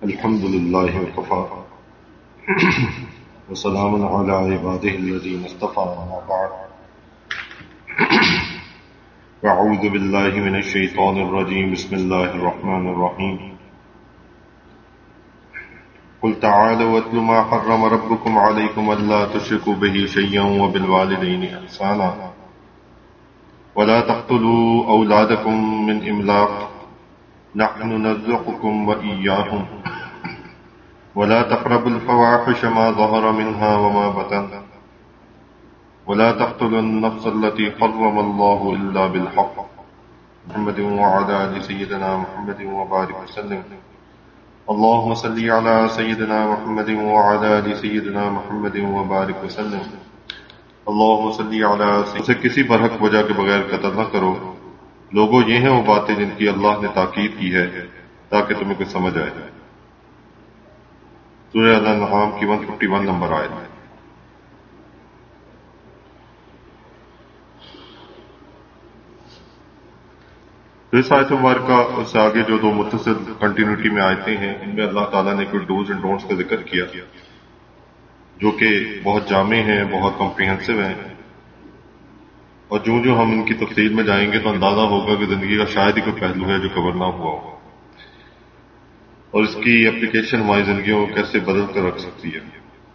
الحمد لله وكفى وسلام على عباده الذين اصطفى أما بعد أعوذ بالله من الشيطان الرجيم بسم الله الرحمن الرحيم قل تعالوا واتلوا ما حرم ربكم عليكم ألا تشركوا به شيئا وبالوالدين إحسانا ولا تقتلوا أولادكم من إملاق نحن نرزقكم وإياهم ولا تقربوا الفواحش ما ظهر منها وما بطن ولا تقتلوا النفس التي حرم الله إلا بالحق محمد وعلى آل سيدنا محمد وبارك وسلم اللهم صل على سيدنا محمد وعلى آل سيدنا محمد وبارك وسلم اللهم صل على سيدنا کسی برحق وجہ کے بغیر قتل نہ کرو لوگوں یہ ہیں وہ باتیں جن کی اللہ نے تاکید کی ہے تاکہ تمہیں کچھ سمجھ آئے. سورہ الانعام کی 151 نمبر آیت ہے. تو اس آیت مبارکہ اس سے آگے جو دو متصل کنٹینیوٹی میں آیتیں ہیں ان میں اللہ تعالیٰ نے کچھ ڈوز اینڈ ڈونٹس کا ذکر کیا جو کہ بہت جامع ہیں, بہت کمپریہنسو ہیں, اور جو ہم ان کی تفصیل میں جائیں گے تو اندازہ ہوگا کہ زندگی کا شاید ہی کوئی پہلو ہے جو کور نہ ہوا ہو اور اس کی اپلیکیشن ہماری زندگیوں کو کیسے بدل کر رکھ سکتی ہے.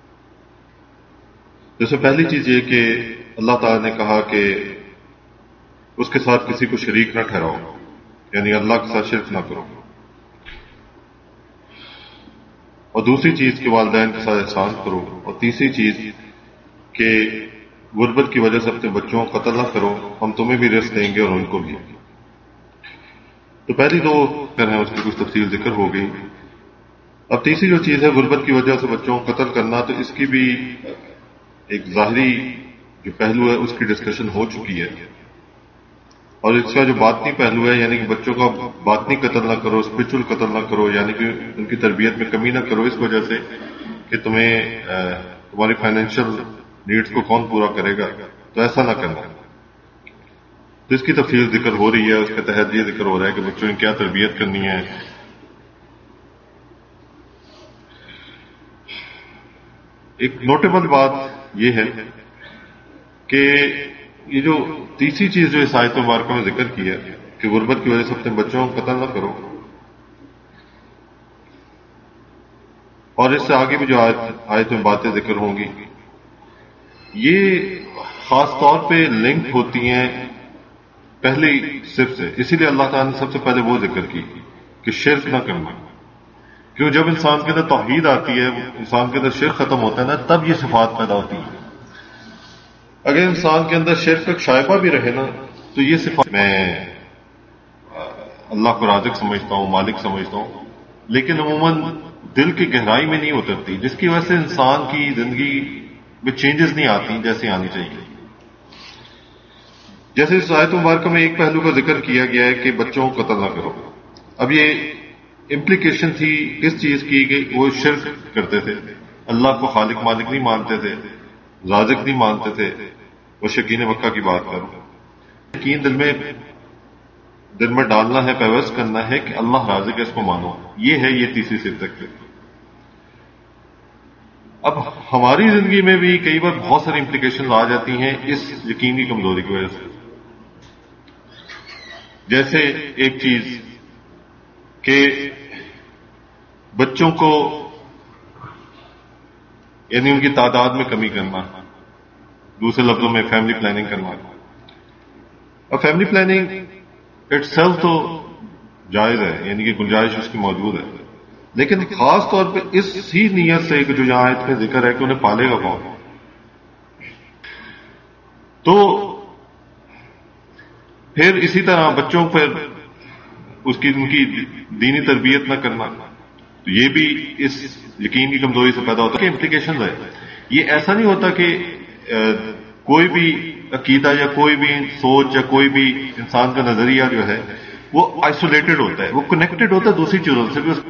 جیسے پہلی چیز یہ کہ اللہ تعالیٰ نے کہا کہ اس کے ساتھ کسی کو شریک نہ ٹھہراؤ, یعنی اللہ کے ساتھ شرک نہ کرو. اور دوسری چیز کہ والدین کے ساتھ احسان کرو. اور تیسری چیز کہ غربت کی وجہ سے اپنے بچوں کو قتل نہ کرو, ہم تمہیں بھی رزق دیں گے اور ان کو بھی. تو پہلی دو ہیں اس کی کچھ تفصیل ذکر ہو گئی. اب تیسری جو چیز ہے غربت کی وجہ سے بچوں کو قتل کرنا, تو اس کی بھی ایک ظاہری جو پہلو ہے اس کی ڈسکشن ہو چکی ہے, اور اس کا جو باطنی پہلو ہے یعنی کہ بچوں کا باطنی قتل نہ کرو, اسپرچل قتل نہ کرو, یعنی کہ ان کی تربیت میں کمی نہ کرو اس وجہ سے کہ تمہاری فائنینشیل نیڈز کو کون پورا کرے گا, تو ایسا نہ کرنا. تو اس کی تفصیل ذکر ہو رہی ہے, اس کے تحت یہ ذکر ہو رہا ہے کہ بچوں کی کیا تربیت کرنی ہے. ایک نوٹیبل بات یہ ہے کہ یہ جو تیسری چیز جو اس آیت مبارکہ میں ذکر کی ہے کہ غربت کی وجہ سے اپنے بچوں کو قتل نہ کرو, اور اس سے آگے بھی جو آیت میں باتیں ذکر ہوں گی یہ خاص طور پہ لنک ہوتی ہیں پہلی صرف سے. اسی لیے اللہ تعالیٰ نے سب سے پہلے وہ ذکر کی کہ شرک نہ کرنا, کیوں جب انسان کے اندر توحید آتی ہے, انسان کے اندر شرک ختم ہوتا ہے نا, تب یہ صفات پیدا ہوتی ہیں. اگر انسان کے اندر شرک کا شائبہ بھی رہے نا تو یہ صفات, میں اللہ کو رازق سمجھتا ہوں, مالک سمجھتا ہوں, لیکن عموماً دل کی گہرائی میں نہیں اترتی, جس کی وجہ سے انسان کی زندگی میں چینجز نہیں آتی جیسے آنی چاہیے. جیسے اس آیت مبارکہ میں ایک پہلو کا ذکر کیا گیا ہے کہ بچوں کو قتل نہ کرو. اب یہ امپلیکیشن تھی کس چیز کی کہ وہ شرک کرتے تھے, اللہ کو خالق مالک نہیں مانتے تھے, رازق نہیں مانتے تھے. وہ شکین مکہ کی بات کرو, یقین دل میں ڈالنا ہے, پیوست کرنا ہے کہ اللہ رازق ہے, اس کو مانو. یہ ہے یہ تیسری صفت. اب ہماری زندگی میں بھی کئی بار بہت ساری امپلیکیشن آ جاتی ہیں اس یقین کی کمزوری کی وجہ سے. جیسے ایک چیز کہ بچوں کو یعنی ان کی تعداد میں کمی کرنا, دوسرے لفظوں میں فیملی پلاننگ کرنا. اور فیملی پلاننگ اٹ سیلف تو جائز ہے, یعنی کہ گنجائش اس کی موجود ہے, لیکن خاص طور پہ اس ہی نیت سے کہ جو یہاں آیت میں ذکر ہے کہ انہیں پالے گا کون. تو پھر اسی طرح بچوں پر ان کی دینی تربیت نہ کرنا, تو یہ بھی اس یقین کی کمزوری سے پیدا ہوتا ہے. امپلیکیشنز ہے. یہ ایسا نہیں ہوتا کہ کوئی بھی عقیدہ یا کوئی بھی سوچ یا کوئی بھی انسان کا نظریہ جو ہے وہ آئسولیٹڈ ہوتا ہے, وہ کنیکٹڈ ہوتا ہے دوسری چیزوں سے بھی.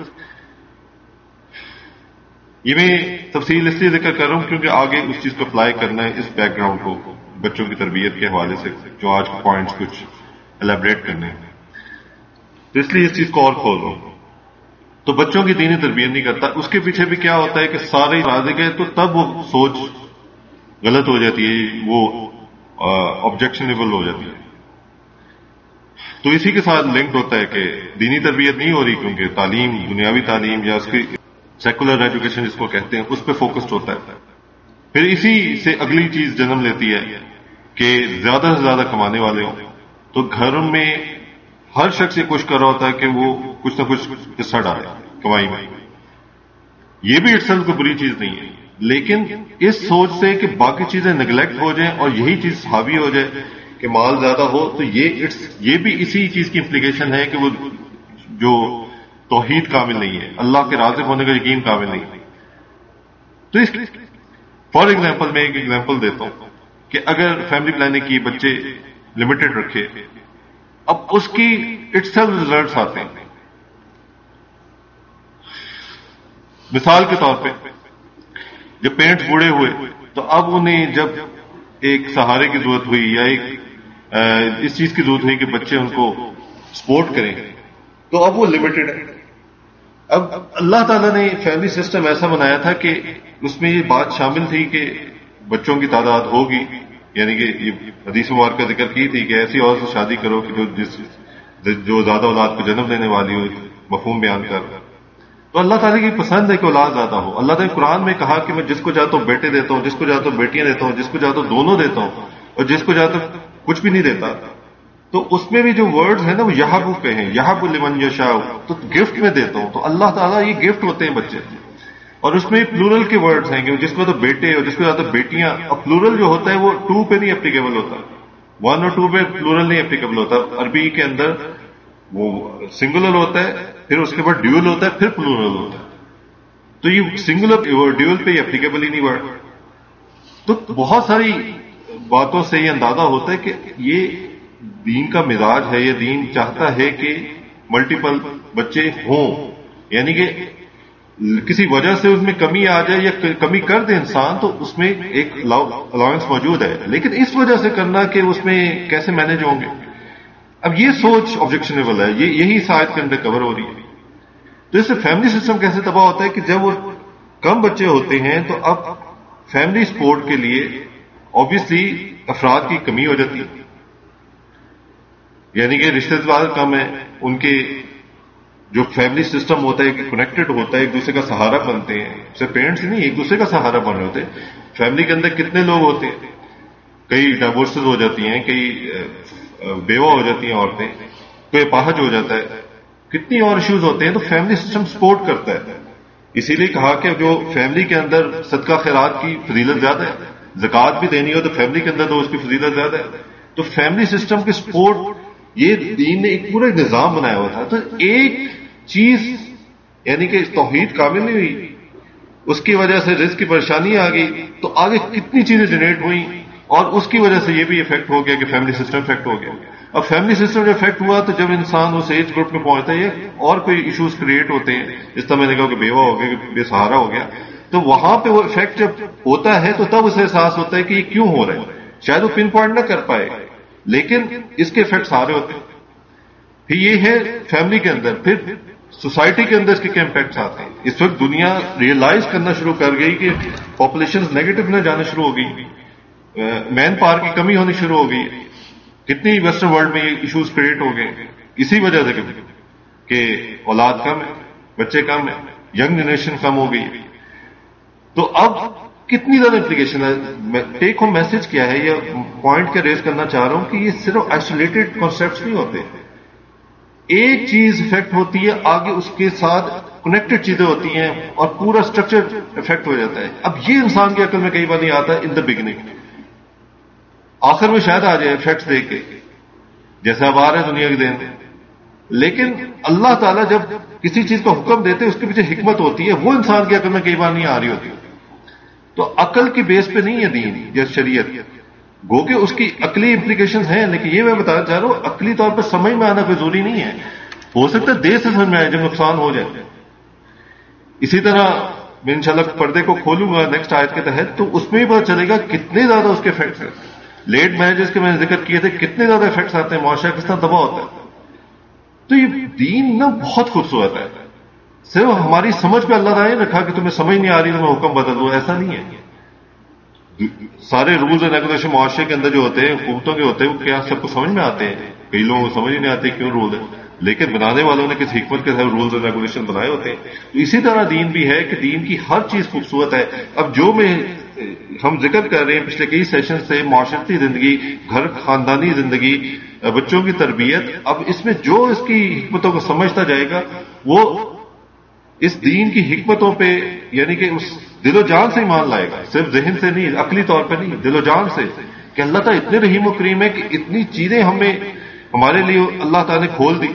یہ میں تفصیل اس لیے ذکر کر رہا ہوں کیونکہ آگے اس چیز کو اپلائی کرنا ہے, اس بیک گراؤنڈ کو بچوں کی تربیت کے حوالے سے جو آج کے پوائنٹس کچھ الیبریٹ کرنے ہیں, تو اس لیے اس چیز کو اور کھول رہا ہوں. تو بچوں کی دینی تربیت نہیں کرتا. اس کے پیچھے بھی کیا ہوتا ہے کہ سارے راضی گئے تو تب وہ سوچ غلط ہو جاتی ہے، وہ آبجیکشنیبل ہو جاتی ہے. تو اسی کے ساتھ لنکڈ ہوتا ہے کہ دینی تربیت نہیں ہو رہی کیونکہ تعلیم، دنیاوی تعلیم یا اس کی سیکولر ایجوکیشن جس کو کہتے ہیں، اس پہ فوکسڈ ہوتا ہے. پھر اسی سے اگلی چیز جنم لیتی ہے کہ زیادہ سے زیادہ کمانے والے ہوں تو گھر میں ہر شخص یہ کوشش کر رہا ہوتا ہے کہ وہ کچھ نہ کچھ حصہ ڈالے کمائی میں. یہ بھی اٹسیلف کوئی بری چیز نہیں ہے، لیکن اس سوچ سے کہ باقی چیزیں نگلیکٹ ہو جائیں اور یہی چیز حاوی ہو جائے کہ مال زیادہ ہو، تو یہ بھی اسی چیز کی امپلیکیشن ہے کہ وہ جو توحید کامل نہیں ہے، اللہ کے رازق ہونے کا یقین کامل نہیں ہے. تو اس فار ایگزامپل میں ایک ایگزامپل دیتا ہوں کہ اگر فیملی پلاننگ کی بچے لمیٹڈ رکھے، اب اس کی اٹسیلف ریزلٹس آتے ہیں. مثال کے طور پہ جب پیرنٹس بوڑھے ہوئے تو اب انہیں جب ایک سہارے کی ضرورت ہوئی یا ایک اس چیز کی ضرورت ہوئی کہ بچے ان کو سپورٹ کریں، تو اب وہ لمیٹڈ ہے. اب اللہ تعالیٰ نے فیملی سسٹم ایسا بنایا تھا کہ اس میں یہ بات شامل تھی کہ بچوں کی تعداد ہوگی، یعنی کہ یہ حدیث مبارک کا ذکر کی تھی کہ ایسی عورت سے شادی کرو کہ جو زیادہ اولاد کو جنم دینے والی ہو، مفہوم بیان کر. تو اللہ تعالیٰ کی پسند ہے کہ اولاد زیادہ ہو. اللہ تعالیٰ نے قرآن میں کہا کہ میں جس کو چاہتا ہوں بیٹے دیتا ہوں، جس کو چاہتا ہوں بیٹیاں دیتا ہوں، جس کو چاہتا ہوں دونوں دیتا ہوں، اور جس کو چاہتا ہوں کچھ بھی نہیں دیتا. تو اس میں بھی جو ورڈز ہیں نا وہ یہب کے ہیں، یہب لمن یشاء، تو گفٹ میں دیتا ہوں. تو اللہ تعالیٰ یہ گفٹ ہوتے ہیں بچے، اور اس میں پلورل کے ورڈز ہیں کہ جس کو تو بیٹے اور جس کو چاہتا بیٹیاں. اور پلورل جو ہوتا ہے وہ 2 پہ نہیں اپلیکیبل ہوتا، 1 اور 2 پہ پلورل نہیں اپلیکیبل ہوتا. عربی کے اندر وہ سنگولر ہوتا ہے، پھر اس کے بعد ڈیول ہوتا ہے، پھر پلورل ہوتا ہے. تو یہ سنگولر ڈیول پہ اپلیکیبل ہی نہیں ورڈ. تو بہت ساری باتوں سے یہ اندازہ ہوتا ہے کہ یہ دین کا مزاج ہے، یہ دین چاہتا ہے کہ ملٹیپل بچے ہوں، یعنی کہ کسی وجہ سے اس میں کمی آ جائے یا کمی کر دے انسان تو اس میں ایک الاؤنس موجود ہے، لیکن اس وجہ سے کرنا کہ اس میں کیسے مینج ہوں گے. اب یہ سوچ آبجیکشنیبل ہے، یہی اس آیت کے اندر کور ہو رہی ہے. تو اس سے فیملی سسٹم کیسے تباہ ہوتا ہے کہ جب وہ کم بچے ہوتے ہیں تو اب فیملی سپورٹ کے لیے آبویسلی افراد کی کمی ہو جاتی ہے، یعنی کہ رشتے دار کم ہیں، ان کے جو فیملی سسٹم ہوتا ہے کہ کنیکٹڈ ہوتا ہے، ایک دوسرے کا سہارا بنتے ہیں. صرف پیرنٹس نہیں، ایک دوسرے کا سہارا بن رہے ہوتے ہیں. فیملی کے اندر کتنے لوگ ہوتے ہیں، کئی ڈائیورسز ہو جاتی ہیں، کئی بیوہ ہو جاتی ہیں عورتیں، کوئی اپاہج ہو جاتا ہے، کتنی اور ایشوز ہوتے ہیں. تو فیملی سسٹم سپورٹ کرتا ہے. اسی لیے کہا کہ جو فیملی کے اندر صدقہ خیرات کی فضیلت زیادہ ہے، زکوٰۃ بھی دینی ہو تو فیملی کے اندر تو اس کی فضیلت زیادہ ہے. تو فیملی سسٹم کی سپورٹ یہ دین نے ایک پورا نظام بنایا ہوا تھا. تو ایک چیز یعنی کہ توحید کامل نہیں ہوئی، اس کی وجہ سے رزق کی پریشانی آ گئی، تو آگے کتنی چیزیں جنریٹ ہوئیں، اور اس کی وجہ سے یہ بھی افیکٹ ہو گیا کہ فیملی سسٹم افیکٹ ہو گیا. اب فیملی سسٹم جو افیکٹ ہوا تو جب انسان اس ایج گروپ میں پہنچتا ہے اور کوئی ایشوز کریٹ ہوتے ہیں، جس طرح میں نے کہا کہ بیوہ ہو گیا، کہ بے سہارا ہو گیا، تو وہاں پہ وہ افیکٹ جب ہوتا ہے تو تب اسے احساس ہوتا ہے کہ یہ کیوں ہو رہا ہے. شاید وہ پن پوائنٹ نہ کر پائے لیکن اس کے افیکٹ سارے ہوتے ہیں. پھر یہ ہے فیملی کے اندر، پھر سوسائٹی کے اندر اس کے کیا امپیکٹس آتے ہیں. اس وقت دنیا ریئلائز کرنا شروع کر گئی کہ پاپولیشن نیگیٹو میں جانا شروع ہو گئی، مین پاور کی کمی ہونی شروع ہو گئی. کتنی ویسٹرن ورلڈ میں یہ ایشوز کریٹ ہو گئے اسی وجہ سے کہ اولاد کم ہے، بچے کم ہیں، ینگ جنریشن کم ہو گئی. تو اب کتنی زیادہ امپلیکیشن ہے. ٹیک ہوم میسج کیا ہے، یہ پوائنٹ کا ریز کرنا چاہ رہا ہوں کہ یہ صرف آئسولیٹڈ کانسیپٹس نہیں ہوتے. ایک چیز افیکٹ ہوتی ہے، آگے اس کے ساتھ کنیکٹڈ چیزیں ہوتی ہیں اور پورا اسٹرکچر افیکٹ ہو جاتا ہے. اب یہ انسان کی عقل میں کئی بار نہیں آتا ان دا بگننگ، آخر میں شاید آ جائے افیکٹس دیکھ کے جیسا اب آ رہا ہے دنیا کے دین. لیکن اللہ تعالیٰ جب کسی چیز کا حکم دیتے اس کے پیچھے حکمت ہوتی ہے، وہ انسان کی عقل میں کئی بار نہیں آ رہی ہوتی. تو عقل کی بیس پہ نہیں ہے دین یا شریعت، گو کہ اس کی عقلی امپلیکیشنز ہیں، لیکن یہ میں بتانا چاہ رہا ہوں عقلی طور پر سمجھ میں آنا کوئی ضروری نہیں ہے. ہو سکتا ہے دیر سے سمجھ میں آئے جب نقصان ہو جائے. اسی طرح میں انشاءاللہ پردے کو کھولوں گا نیکسٹ آیت کے تحت، تو اس میں بھی پتہ چلے گا کتنے زیادہ اس کے افیکٹس ہیں. لیٹ میرجز کے میں نے ذکر کیے تھے، کتنے زیادہ افیکٹس آتے ہیں، معاشرہ کس طرح تباہ ہوتا ہے. تو یہ دین نا بہت خوبصورت ہے. صرف ہماری سمجھ پہ اللہ تعالیٰ نے رکھا کہ تمہیں سمجھ نہیں آ رہی تو میں حکم بدل دوں، ایسا نہیں ہے. سارے رولز اینڈ ریگولیشن معاشرے کے اندر جو ہوتے ہیں، حکومتوں کے ہوتے ہیں، وہ کیا سب کو سمجھ میں آتے ہیں؟ کئی لوگوں کو سمجھ ہی نہیں آتے کیوں رول ہے، لیکن بنانے والوں نے کس حکمت کے ساتھ رولز اینڈ ریگولیشن بنائے ہوتے ہیں. تو اسی طرح دین بھی ہے کہ دین کی ہر چیز خوبصورت ہے. اب جو ہم ذکر کر رہے ہیں پچھلے کئی سیشن سے، معاشرتی زندگی، گھر خاندانی زندگی، بچوں کی تربیت، اب اس میں جو اس کی حکمتوں کو سمجھتا جائے گا وہ اس دین کی حکمتوں پہ یعنی کہ اس دل و جان سے ایمان لائے گا، صرف ذہن سے نہیں، عقلی طور پہ نہیں، دل و جان سے، کہ اللہ تعالیٰ اتنے رحیم و کریم ہے کہ اتنی چیزیں ہمارے لیے اللہ تعالیٰ نے کھول دی.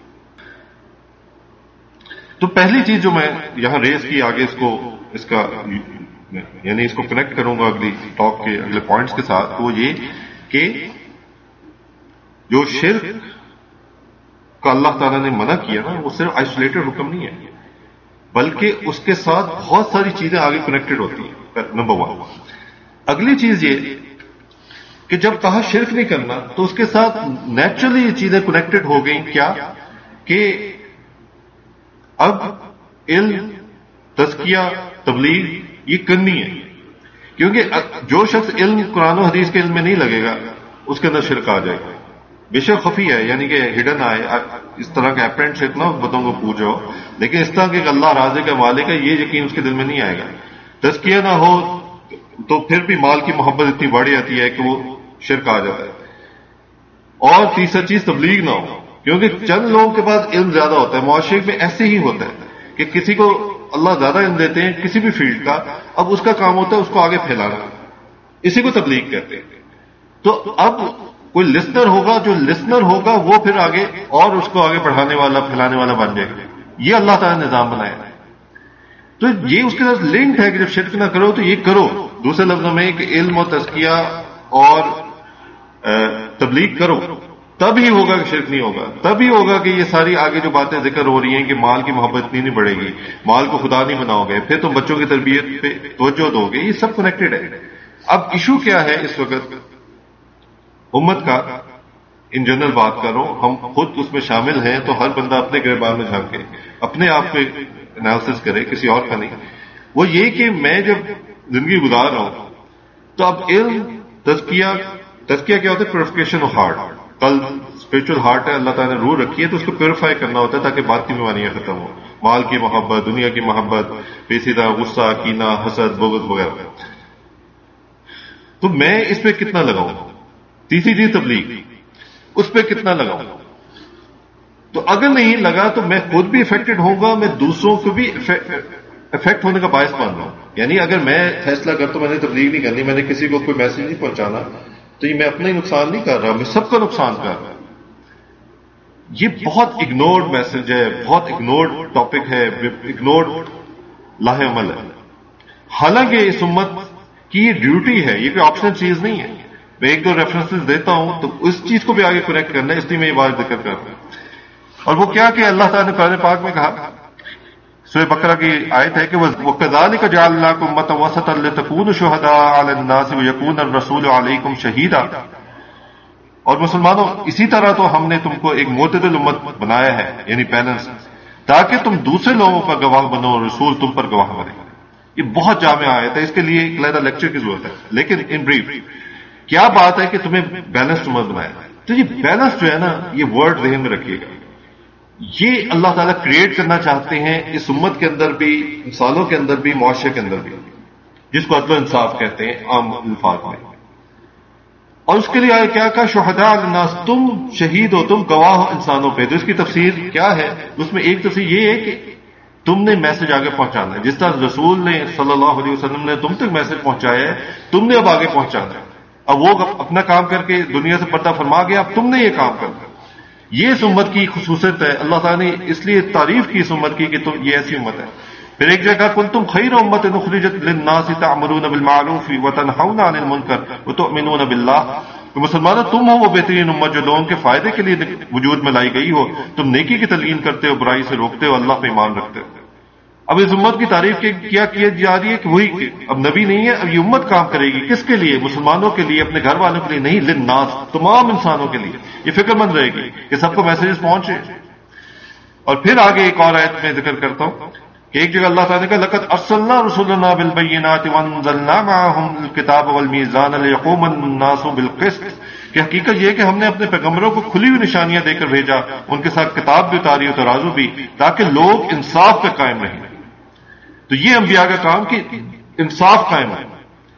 تو پہلی چیز جو میں یہاں ریز کی آگے اس کا یعنی اس کو کنیکٹ کروں گا اگلی ٹاک کے اگلے پوائنٹس کے ساتھ، وہ یہ کہ جو شرک کا اللہ تعالیٰ نے منع کیا نا، وہ صرف آئسولیٹڈ حکم نہیں ہے، بلکہ اس کے ساتھ بہت ساری چیزیں آگے کنیکٹڈ ہوتی ہیں. نمبر 1. اگلی چیز یہ کہ جب کہا شرک نہیں کرنا تو اس کے ساتھ نیچرلی یہ چیزیں کنیکٹڈ ہو گئیں. کیا کہ اب علم، تزکیہ، تبلیغ یہ کرنی ہے، کیونکہ جو شخص علم قرآن و حدیث کے علم میں نہیں لگے گا اس کے اندر شرک آ جائے گا. بے شک خفی ہے، یعنی کہ ہڈن آئے، اس طرح کا اپرینٹ شرک نہ بتوں کو پوچھو، لیکن اس طرح کہ اللہ رازق کا مالک ہے یہ یقین اس کے دل میں نہیں آئے گا. تزکیہ نہ ہو تو پھر بھی مال کی محبت اتنی بڑھ جاتی ہے کہ وہ شرک آ جاتا ہے. اور تیسری چیز تبلیغ نہ ہو، کیونکہ چند لوگوں کے پاس علم زیادہ ہوتا ہے. معاشرے میں ایسے ہی ہوتا ہے کہ کسی کو اللہ زیادہ علم دیتے ہیں کسی بھی فیلڈ کا، اب اس کا کام ہوتا ہے اس کو آگے پھیلانا، اسی کو تبلیغ کہتے ہیں. تو اب کوئی لسنر ہوگا، جو لسنر ہوگا وہ پھر آگے اور اس کو آگے پڑھانے والا، پھیلانے والا بن جائے گا. یہ اللہ تعالیٰ نے نظام بنایا ہے. تو یہ اس کے ساتھ لنک ہے کہ جب شرک نہ کرو تو یہ کرو. دوسرے لفظوں میں کہ علم و تزکیہ اور تبلیغ کرو، تب ہی ہوگا کہ شرک نہیں ہوگا. تب ہی ہوگا کہ یہ ساری آگے جو باتیں ذکر ہو رہی ہیں کہ مال کی محبت اتنی نہیں بڑھے گی، مال کو خدا نہیں بناؤ گے، پھر تم بچوں کی تربیت پہ توجہ دو گے. یہ سب کنیکٹڈ ہے. اب ایشو کیا ہے اس وقت امت کا؟ ان جنرل بات کر رہا ہوں، ہم خود اس میں شامل ہیں، تو ہر بندہ اپنے گریبان میں جھانکے اپنے آپ کو انالیسس کرے، کسی اور کا نہیں. وہ یہ کہ میں جب زندگی گزار رہا ہوں تو اب علم، تزکیہ کیا ہوتا ہے؟ Purification of heart. کل اسپرچل ہارٹ ہے، اللہ تعالیٰ نے روح رکھی ہے تو اس کو پیوریفائی کرنا ہوتا ہے تاکہ بات کی بیماریاں ختم ہو. مال کی محبت، دنیا کی محبت، پیچیدہ غصہ، کینہ، حسد، بغض وغیرہ. تو میں اس پہ کتنا لگاؤں؟ تیسری چیز تبلیغ، اس پہ کتنا لگاؤں؟ تو اگر نہیں لگا تو میں خود بھی افیکٹڈ ہوں گا، میں دوسروں کو بھی افیکٹ ہونے کا باعث بن رہا ہوں. یعنی اگر میں فیصلہ کرتا ہوں میں نے تبلیغ نہیں کرنی، میں نے کسی کو کوئی میسج نہیں پہنچانا، تو یہ میں اپنا ہی نقصان نہیں کر رہا، میں سب کا نقصان کر رہا. یہ بہت اگنورڈ میسج ہے، بہت اگنورڈ ٹاپک ہے، اگنورڈ لاہ عمل ہے. حالانکہ اس امت کی یہ ڈیوٹی ہے، یہ کوئی آپشنل چیز نہیں ہے. میں ایک دو ریفرنسز دیتا ہوں تو اس چیز کو بھی آگے کنیکٹ کرنا ہے، اس لیے میں یہ بات ذکر کر رہا ہوں. اور وہ کیا کہ اللہ تعالیٰ نے قرآن پاک میں کہا، سورہ بقرہ کی آیت ہے کہ وَكَذَلِكَ جَعَلْنَاكُمْ أُمَّةً وَسَطًا لِتَكُونُوا شُهَدَاءَ عَلَى النَّاسِ وَيَكُونَ الرَّسُولُ عَلَيْكُمْ شَهِيدًا. اور مسلمانوں اسی طرح تو ہم نے تم کو ایک معتدل امت بنایا ہے، یعنی بیلنس، تاکہ تم دوسرے لوگوں پر گواہ بنو اور رسول تم پر گواہ بنے. یہ بہت جامع آیت ہے، اس کے لیے ایک علیحدہ لیکچر کی ضرورت ہے. لیکن ان بریف کیا بات ہے کہ تمہیں بیلنس امت بنایا. تو یہ بیلنس جو ہے نا، یہ ورڈ ذہن میں رکھیے گا، یہ اللہ تعالیٰ کریٹ کرنا چاہتے ہیں اس امت کے اندر بھی، انسانوں کے اندر بھی، معاشرے کے اندر بھی، جس کو عدل و انصاف کہتے ہیں عام الفاظ میں. اور اس کے لیے آئے کیا کہا؟ شہداء الناس، تم شہید ہو، تم گواہ ہو انسانوں پہ. تو اس کی تفسیر کیا ہے؟ اس میں ایک تفسیر یہ ہے کہ تم نے میسج آگے پہنچانا ہے. جس طرح رسول نے صلی اللہ علیہ وسلم نے تم تک میسج پہنچایا ہے، تم نے اب آگے پہنچانا ہے. اب وہ اپنا کام کر کے دنیا سے پردہ فرما گیا، اب تم نے یہ کام کرنا. یہ اس امت کی خصوصیت ہے. اللہ تعالیٰ نے اس لیے تعریف کی اس امت کی کہ تم یہ ایسی امت ہے. پھر ایک جگہ کنتم خیر امت اخرجت للناس تأمرون بالمعروف وتنہون عن المنکر وتؤمنون باللہ. تو مسلمانوں تم ہو وہ بہترین امت جو لوگوں کے فائدے کے لیے وجود میں لائی گئی ہو. تم نیکی کی تلقین کرتے ہو، برائی سے روکتے ہو، اللہ پہ ایمان رکھتے ہو. اب اس امت کی تعریف کیا کی جا رہی ہے کہ وہی اب نبی نہیں ہے، اب یہ امت کام کرے گی. کس کے لیے؟ مسلمانوں کے لیے، اپنے گھر والوں کے لیے نہیں، للناس، تمام انسانوں کے لیے. یہ فکر مند رہے گی کہ سب کو میسیجز پہنچے. اور پھر آگے ایک اور آیت میں ذکر کرتا ہوں کہ ایک جگہ اللہ تعالیٰ نے کہا لقد ارسلنا رسلنا بالبینات وانزلنا معهم الکتاب والمیزان لیقوم الناس بالقسط، کہ حقیقت یہ کہ ہم نے اپنے پیغمبروں کو کھلی ہوئی نشانیاں دے کر بھیجا، ان کے ساتھ کتاب بھی اتاری اور ترازو بھی، تاکہ لوگ انصاف پہ قائم رہیں۔ تو یہ انبیاء کا کام کہ انصاف قائم ہے۔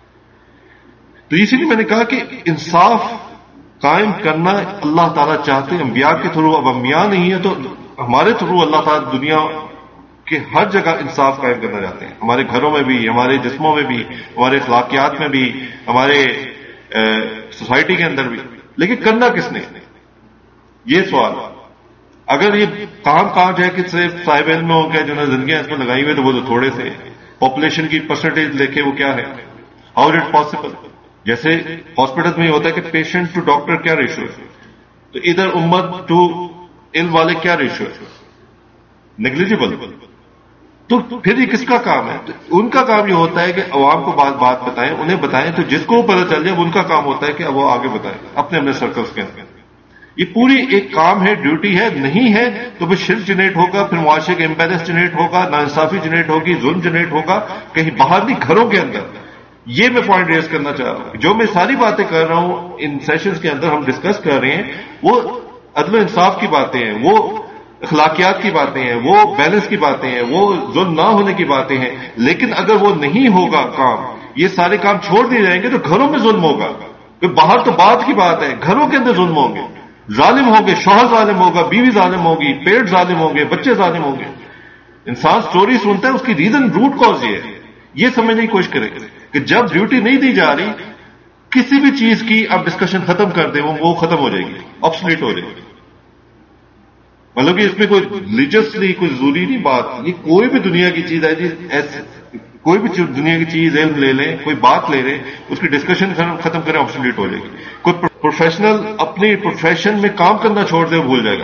تو اسی لیے میں نے کہا کہ انصاف قائم کرنا اللہ تعالیٰ چاہتے ہیں انبیاء کے تھرو۔ اب انبیاء نہیں ہے تو ہمارے تھرو اللہ تعالیٰ دنیا کے ہر جگہ انصاف قائم کرنا چاہتے ہیں، ہمارے گھروں میں بھی، ہمارے جسموں میں بھی، ہمارے اخلاقیات میں بھی، ہمارے سوسائٹی کے اندر بھی۔ لیکن کرنا کس نے؟ یہ سوال۔ اگر یہ کام ہے کہ صرف صاحب علم ہو گیا جنہوں نے زندگیاں اس میں لگائی ہوئے، تو وہ تو تھوڑے سے پاپولیشن کی پرسنٹیج دیکھے وہ کیا ہے، ہاؤ اٹ پاسبل؟ جیسے ہاسپٹل میں ہوتا ہے کہ پیشنٹ ٹو ڈاکٹر کیا ریشو ہے، تو ادھر امت ٹو علم والے کیا ریشو ہے؟ نیگلیجیبل۔ تو پھر یہ کس کا کام ہے؟ تو ان کا کام یہ ہوتا ہے کہ عوام کو بات بتائیں، انہیں بتائیں، تو جس کو پتہ چل جائے وہ ان کا کام ہوتا ہے کہ وہ آگے بتائیں اپنے اپنے سرکلس کے اندر۔ یہ پوری ایک کام ہے، ڈیوٹی ہے۔ نہیں ہے تو پھر شرک جنریٹ ہوگا، پھر معاشرے کا امبیلنس جنریٹ ہوگا، ناانصافی جنریٹ ہوگی، ظلم جنریٹ ہوگا، کہیں باہر نہیں گھروں کے اندر۔ یہ میں پوائنٹ ریز کرنا چاہ رہا ہوں۔ جو میں ساری باتیں کر رہا ہوں ان سیشنز کے اندر ہم ڈسکس کر رہے ہیں، وہ عدل و انصاف کی باتیں ہیں، وہ اخلاقیات کی باتیں ہیں، وہ بیلنس کی باتیں ہیں، وہ ظلم نہ ہونے کی باتیں ہیں۔ لیکن اگر وہ نہیں ہوگا کام، یہ سارے کام چھوڑ دیے جائیں گے تو گھروں میں ظلم ہوگا۔ باہر تو بات کی بات ہے، گھروں کے اندر ظلم ہوں گے، ظالم ہوں گے، شوہر ظالم ہوگا، بیوی ظالم ہوگی، پیٹ ظالم ہوں گے، بچے ظالم ہوں گے۔ انسان سٹوری سنتا ہے، اس کی ریزن روٹ کاز یہ ہے۔ یہ سمجھنے کی کوشش کرے کہ جب ڈیوٹی نہیں دی جا رہی کسی بھی چیز کی، اب ڈسکشن ختم کر دیں، وہ ختم ہو جائے گی، آبسلیٹ ہو جائے گی۔ مطلب کہ اس میں کوئی ریلیجسلی کوئی ضروری نہیں بات، یہ کوئی بھی دنیا کی چیز ہے جی، کوئی بھی دنیا کی چیز علم لے لیں، کوئی بات لے لیں، اس کی ڈسکشن ختم کریں، آبسلیٹ ہو جائے گی۔ کوئی پروفیشنل اپنی پروفیشن میں کام کرنا چھوڑ دے، وہ بھول جائے گا۔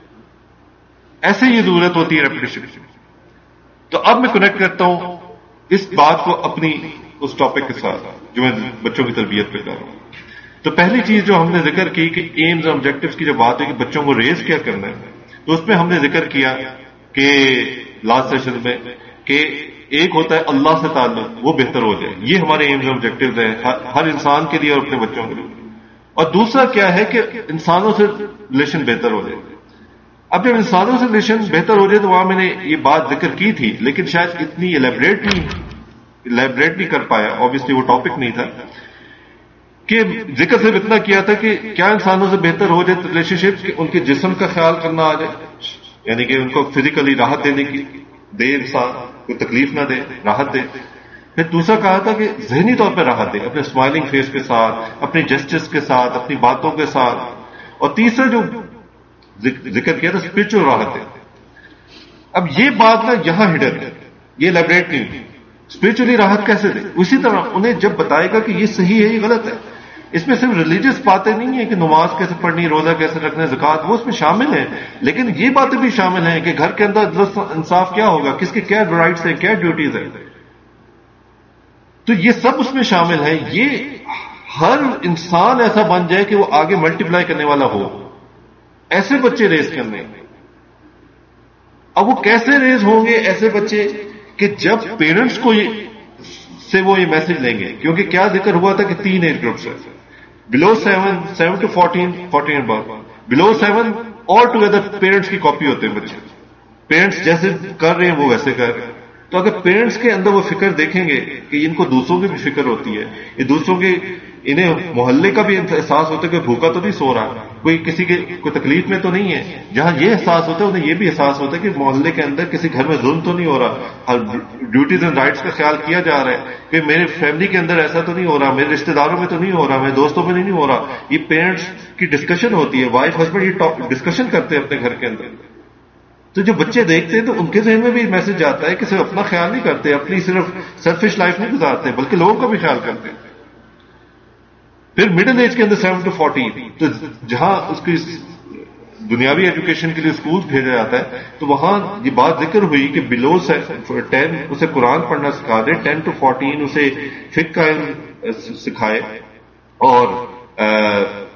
ایسے یہ ضرورت ہوتی ہے ریپیٹیشن۔ تو اب میں کنیکٹ کرتا ہوں اس بات کو اپنی اس ٹاپک کے ساتھ جو میں بچوں کی تربیت پہ کر رہا ہوں۔ تو پہلی چیز جو ہم نے ذکر کی کہ ایمز اور آبجیکٹوز کی جو بات ہے کہ بچوں کو ریز کیا کرنا ہے، تو اس میں ہم نے ذکر کیا کہ لاسٹ سیشن میں کہ ایک ہوتا ہے اللہ سے تعلق، وہ بہتر ہو جائے، یہ ہمارے ایمز اور آبجیکٹوز ہیں ہر انسان کے لیے اور اپنے بچوں کے لیے۔ اور دوسرا کیا ہے کہ انسانوں سے ریلیشن بہتر ہو جائے۔ اب جب انسانوں سے ریلیشن بہتر ہو جائے تو وہاں میں نے یہ بات ذکر کی تھی، لیکن شاید اتنی ایلیبریٹ نہیں کر پایا، obviously وہ ٹاپک نہیں تھا، کہ ذکر صرف اتنا کیا تھا کہ کیا انسانوں سے بہتر ہو جائے ریلیشن شپ کہ ان کے جسم کا خیال کرنا آ جائے، یعنی کہ ان کو فزیکلی راحت دینے کی دے، انسان کوئی تکلیف نہ دے، راحت دے۔ پھر دوسرا کہا تھا کہ ذہنی طور پہ راحت دے، اپنے اسمائلنگ فیس کے ساتھ، اپنے جسچرز کے ساتھ، اپنی باتوں کے ساتھ۔ اور تیسرا جو ذکر کیا تھا اسپرچل راحت ہے۔ اب یہ بات نا یہاں ہڈن ہے، یہ لیبریٹ نہیں ہے۔ اسپرچلی راحت کیسے دے؟ اسی طرح انہیں جب بتائے گا کہ یہ صحیح ہے، یہ غلط ہے۔ اس میں صرف ریلیجس باتیں نہیں ہیں کہ نماز کیسے پڑھنی، روزہ کیسے رکھنا، زکوٰۃ، وہ اس میں شامل ہیں، لیکن یہ باتیں بھی شامل ہیں کہ گھر کے اندر انصاف کیا ہوگا، کس کے کیا رائٹس ہیں، کیا ڈیوٹیز ہیں۔ تو یہ سب اس میں شامل ہے۔ یہ ہر انسان ایسا بن جائے کہ وہ آگے ملٹیپلائی کرنے والا ہو، ایسے بچے ریز کرنے۔ اب وہ کیسے ریز ہوں گے ایسے بچے کہ جب پیرنٹس کو سے وہ یہ میسج لیں گے، کیونکہ کیا ذکر ہوا تھا کہ 3 ایج گروپس ہیں، below 7 to 14 above، below 7 all together parents کی کاپی ہوتے ہیں بچے، پیرنٹس جیسے کر رہے ہیں وہ ویسے کر رہے ہیں۔ تو اگر پیرنٹس کے اندر وہ فکر دیکھیں گے کہ ان کو دوسروں کی بھی فکر ہوتی ہے، یہ دوسروں کے، انہیں محلے کا بھی احساس ہوتا ہے کہ بھوکا تو نہیں سو رہا، کوئی کسی کے کوئی تکلیف میں تو نہیں ہے، جہاں یہ احساس ہوتا ہے انہیں یہ بھی احساس ہوتا ہے کہ محلے کے اندر کسی گھر میں ظلم تو نہیں ہو رہا، ڈیوٹیز اینڈ رائٹس کا خیال کیا جا رہا ہے، کہ میرے فیملی کے اندر ایسا تو نہیں ہو رہا، میرے رشتہ داروں میں تو نہیں ہو رہا، میرے دوستوں میں نہیں ہو رہا۔ یہ پیرنٹس کی ڈسکشن ہوتی ہے، وائف ہسبینڈ یہ ڈسکشن کرتے ہیں اپنے گھر کے اندر۔ تو جو بچے دیکھتے ہیں تو ان کے ذہن میں بھی میسج آتا ہے کہ صرف اپنا خیال نہیں کرتے، اپنی صرف سیلفش لائف نہیں گزارتے، بلکہ لوگوں کا بھی خیال کرتے ہیں۔ پھر مڈل ایج کے اندر 7 to 14، تو جہاں اس کی دنیاوی ایجوکیشن کے لیے اسکول بھیجا جاتا ہے، تو وہاں یہ بات ذکر ہوئی کہ بلو 10 اسے قرآن پڑھنا سکھا دے، 10 to 14 اسے فقہ کا علم سکھائے، اور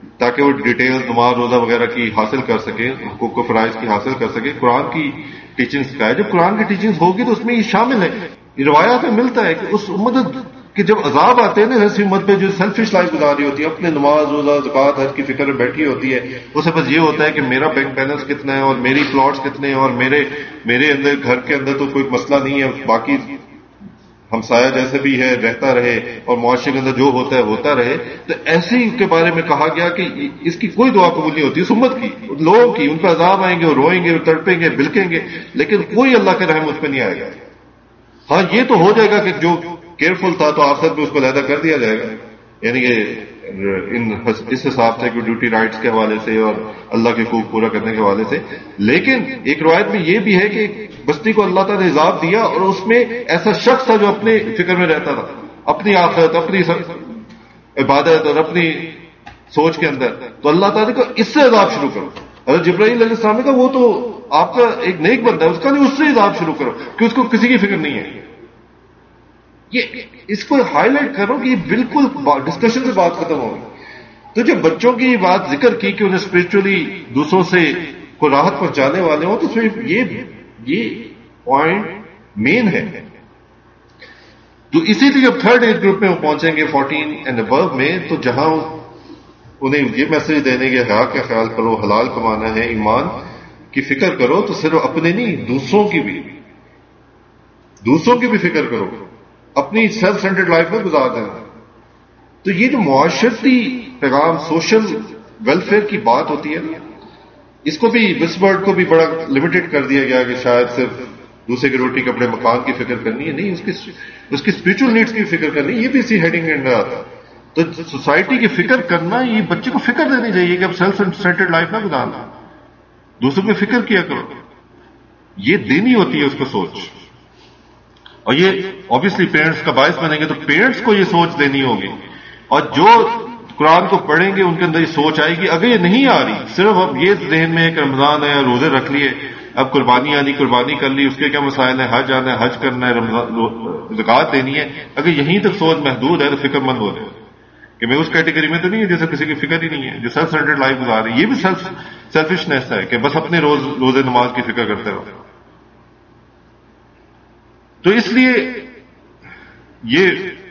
تاکہ وہ ڈیٹیل نماز روزہ وغیرہ کی حاصل کر سکیں، حقوق و فرائض کی حاصل کر سکیں، قرآن کی ٹیچنگ سکھائے. جب قرآن کی ٹیچنگ ہوگی تو اس میں یہ شامل ہے. یہ روایات میں ملتا ہے کہ اس امت کہ جب عذاب آتے ہیں نا ایسی امت پہ جو سیلفش لائف گزار رہی ہوتی ہے، اپنے نماز روزہ زکوٰۃ حج کی فکر میں بیٹھی ہوتی ہے، اسے بس یہ ہوتا ہے کہ میرا بینک بیلنس کتنا ہے اور میری پلاٹس کتنے ہیں اور میرے اندر گھر کے اندر تو کوئی مسئلہ نہیں ہے، باقی ہمسایہ جیسے بھی ہے رہتا رہے اور معاشرے کے اندر جو ہوتا ہے ہوتا رہے. تو ایسے ہی کے بارے میں کہا گیا کہ اس کی کوئی دعا قبول نہیں ہوتی اس امت کی، لوگوں کی. ان پہ عذاب آئیں گے، وہ روئیں گے، وہ تڑپیں گے، بلکیں گے، لیکن کوئی اللہ کے رحم اس پہ نہیں آئے گا. ہاں یہ تو ہو جائے گا کہ جو کیئرفل تھا تو آخر میں اس کو علیحدہ کر دیا جائے گا، یعنی کہ اس حساب سے کہ ڈیوٹی رائٹس کے حوالے سے اور اللہ کے حقوق پورا کرنے کے حوالے سے. لیکن ایک روایت میں یہ بھی ہے کہ بستی کو اللہ تعالیٰ نے عذاب دیا اور اس میں ایسا شخص تھا جو اپنے فکر میں رہتا تھا، اپنی آخرت، اپنی عبادت اور اپنی سوچ کے اندر. تو اللہ تعالیٰ کو اس سے عذاب شروع کرو. حضرت جبرائیل علیہ السلام نے کہا وہ تو آپ کا ایک نیک بندہ ہے، اس کا نہیں، اس سے عذاب شروع کرو کہ اس کو کسی کی فکر نہیں ہے. یہ اس کو ہائی لائٹ کرو کہ یہ بالکل ڈسکشن سے بات ختم ہوگی. تو جب بچوں کی بات ذکر کی کہ انہیں اسپرچولی دوسروں سے کو راحت پہنچانے والے ہوں، تو صرف یہ پوائنٹ مین ہے. تو اسی لیے جب تھرڈ ایج گروپ میں وہ پہنچیں گے 14 اینڈ ابو میں، تو جہاں انہیں یہ میسج دینے کے حیا کا خیال کرو، حلال کمانا ہے، ایمان کی فکر کرو، تو صرف اپنے نہیں دوسروں کی بھی فکر کرو، اپنی سیلف سینٹرڈ لائف میں گزار دینا. تو یہ جو معاشرتی پیغام، سوشل ویلفیئر کی بات ہوتی ہے نا، اس کو بھی اس ورڈ کو بھی بڑا لمیٹڈ کر دیا گیا کہ شاید صرف دوسرے کی روٹی کپڑے مکان کی فکر کرنی ہے. نہیں، اس کی اسپرچل نیڈس کی فکر کرنی ہے. یہ بھی اسی ہیڈنگ کے اندر آتا ہے. تو سوسائٹی کی فکر کرنا، یہ بچے کو فکر دینی چاہیے کہ اب سیلف سینٹرڈ لائف نہ گزارنا، دوسروں کی فکر کیا کرو. یہ دینی ہوتی ہے اس کو سوچ. اور یہ obviously پیرنٹس کا باعث بنیں گے تو پیرنٹس کو یہ سوچ دینی ہوگی. اور جو قرآن کو پڑھیں گے ان کے اندر یہ سوچ آئے گی. اگر یہ نہیں آ رہی، صرف اب یہ ذہن میں ہے کہ رمضان ہے، روزے رکھ لیے، اب قربانی آنی، قربانی کر لی، اس کے کیا مسائل ہیں، حج آنا ہے، حج کرنا ہے، زکوٰۃ دینی ہے، اگر یہیں تک سوچ محدود ہے تو فکر مند ہو جائے کہ میں اس کیٹیگری میں تو نہیں ہے جیسے کسی کی فکر ہی نہیں ہے، جو سیلف سینٹرڈ لائف گزار رہی ہے. یہ بھی سیلفشنیس ہے کہ بس اپنے روزے نماز کی فکر کرتے رہو. تو اس لیے یہ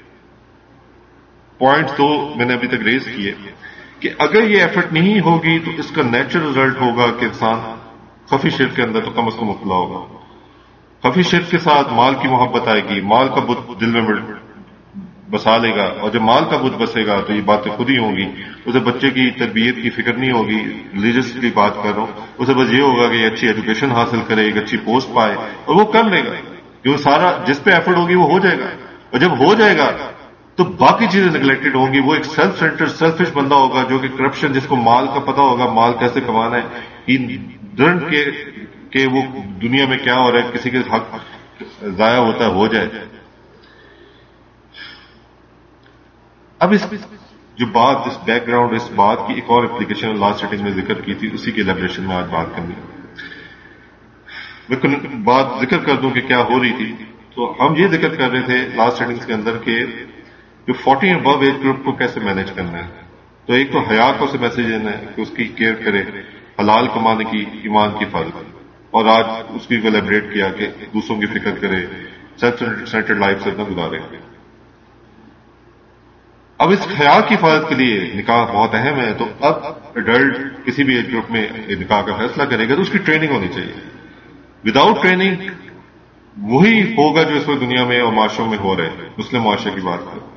پوائنٹ تو میں نے ابھی تک ریز کیے کہ اگر یہ ایفرٹ نہیں ہوگی تو اس کا نیچرل رزلٹ ہوگا کہ انسان خفی شرک کے اندر تو کم از کم مبتلا ہوگا. خفی شرک کے ساتھ مال کی محبت آئے گی، مال کا بت دل میں بسا لے گا، اور جب مال کا بت بسے گا تو یہ باتیں خود ہی ہوں گی. اسے بچے کی تربیت کی فکر نہیں ہوگی، ریلیجس کی بات کر رہا ہوں، اسے بس یہ ہوگا کہ یہ اچھی ایجوکیشن حاصل کرے، ایک اچھی پوسٹ پائے، اور وہ کر لے گا کہ وہ سارا جس پہ ایفرٹ ہوگی وہ ہو جائے گا. اور جب ہو جائے گا تو باقی چیزیں نگلیکٹڈ ہوں گی. وہ ایک سیلف سینٹر سیلفش بندہ ہوگا جو کہ کرپشن، جس کو مال کا پتا ہوگا، مال کیسے کمانا ہے، کہ وہ دنیا میں کیا ہو رہا ہے، کسی کے حق ضائع ہوتا ہے ہو جائے. اب اس جو بات، اس بیک گراؤنڈ، اس بات کی ایک اور اپلیکیشن لاسٹ سیٹنگ میں ذکر کی تھی، اسی کے ایلیبریشن میں آج بات کرنی ہے. میں بات ذکر کر دوں کہ کیا ہو رہی تھی. تو ہم یہ ذکر کر رہے تھے لاسٹ سیٹنگز کے اندر کہ جو 14 ابو ایج گروپ کو کیسے مینج کرنا ہے. تو ایک تو حیا کو اسے میسج دینا ہے کہ اس کی کیئر کرے، حلال کمانے کی، ایمان کی حفاظت، اور آج اس کی ایلیبریٹ کیا کہ دوسروں کی فکر کرے، سیلف سینٹرڈ لائف سے نہ گزارے. اب اس حیا کی حفاظت کے لیے نکاح بہت اہم ہے. تو اب ایڈلٹ کسی بھی ایج گروپ میں نکاح کا فیصلہ کرے گا تو اس کی ٹریننگ ہونی چاہیے. وداؤٹ ٹریننگ وہی ہوگا جو اس وقت دنیا میں اور معاشروں میں ہو رہے ہیں. مسلم معاشرے کی بات کریں،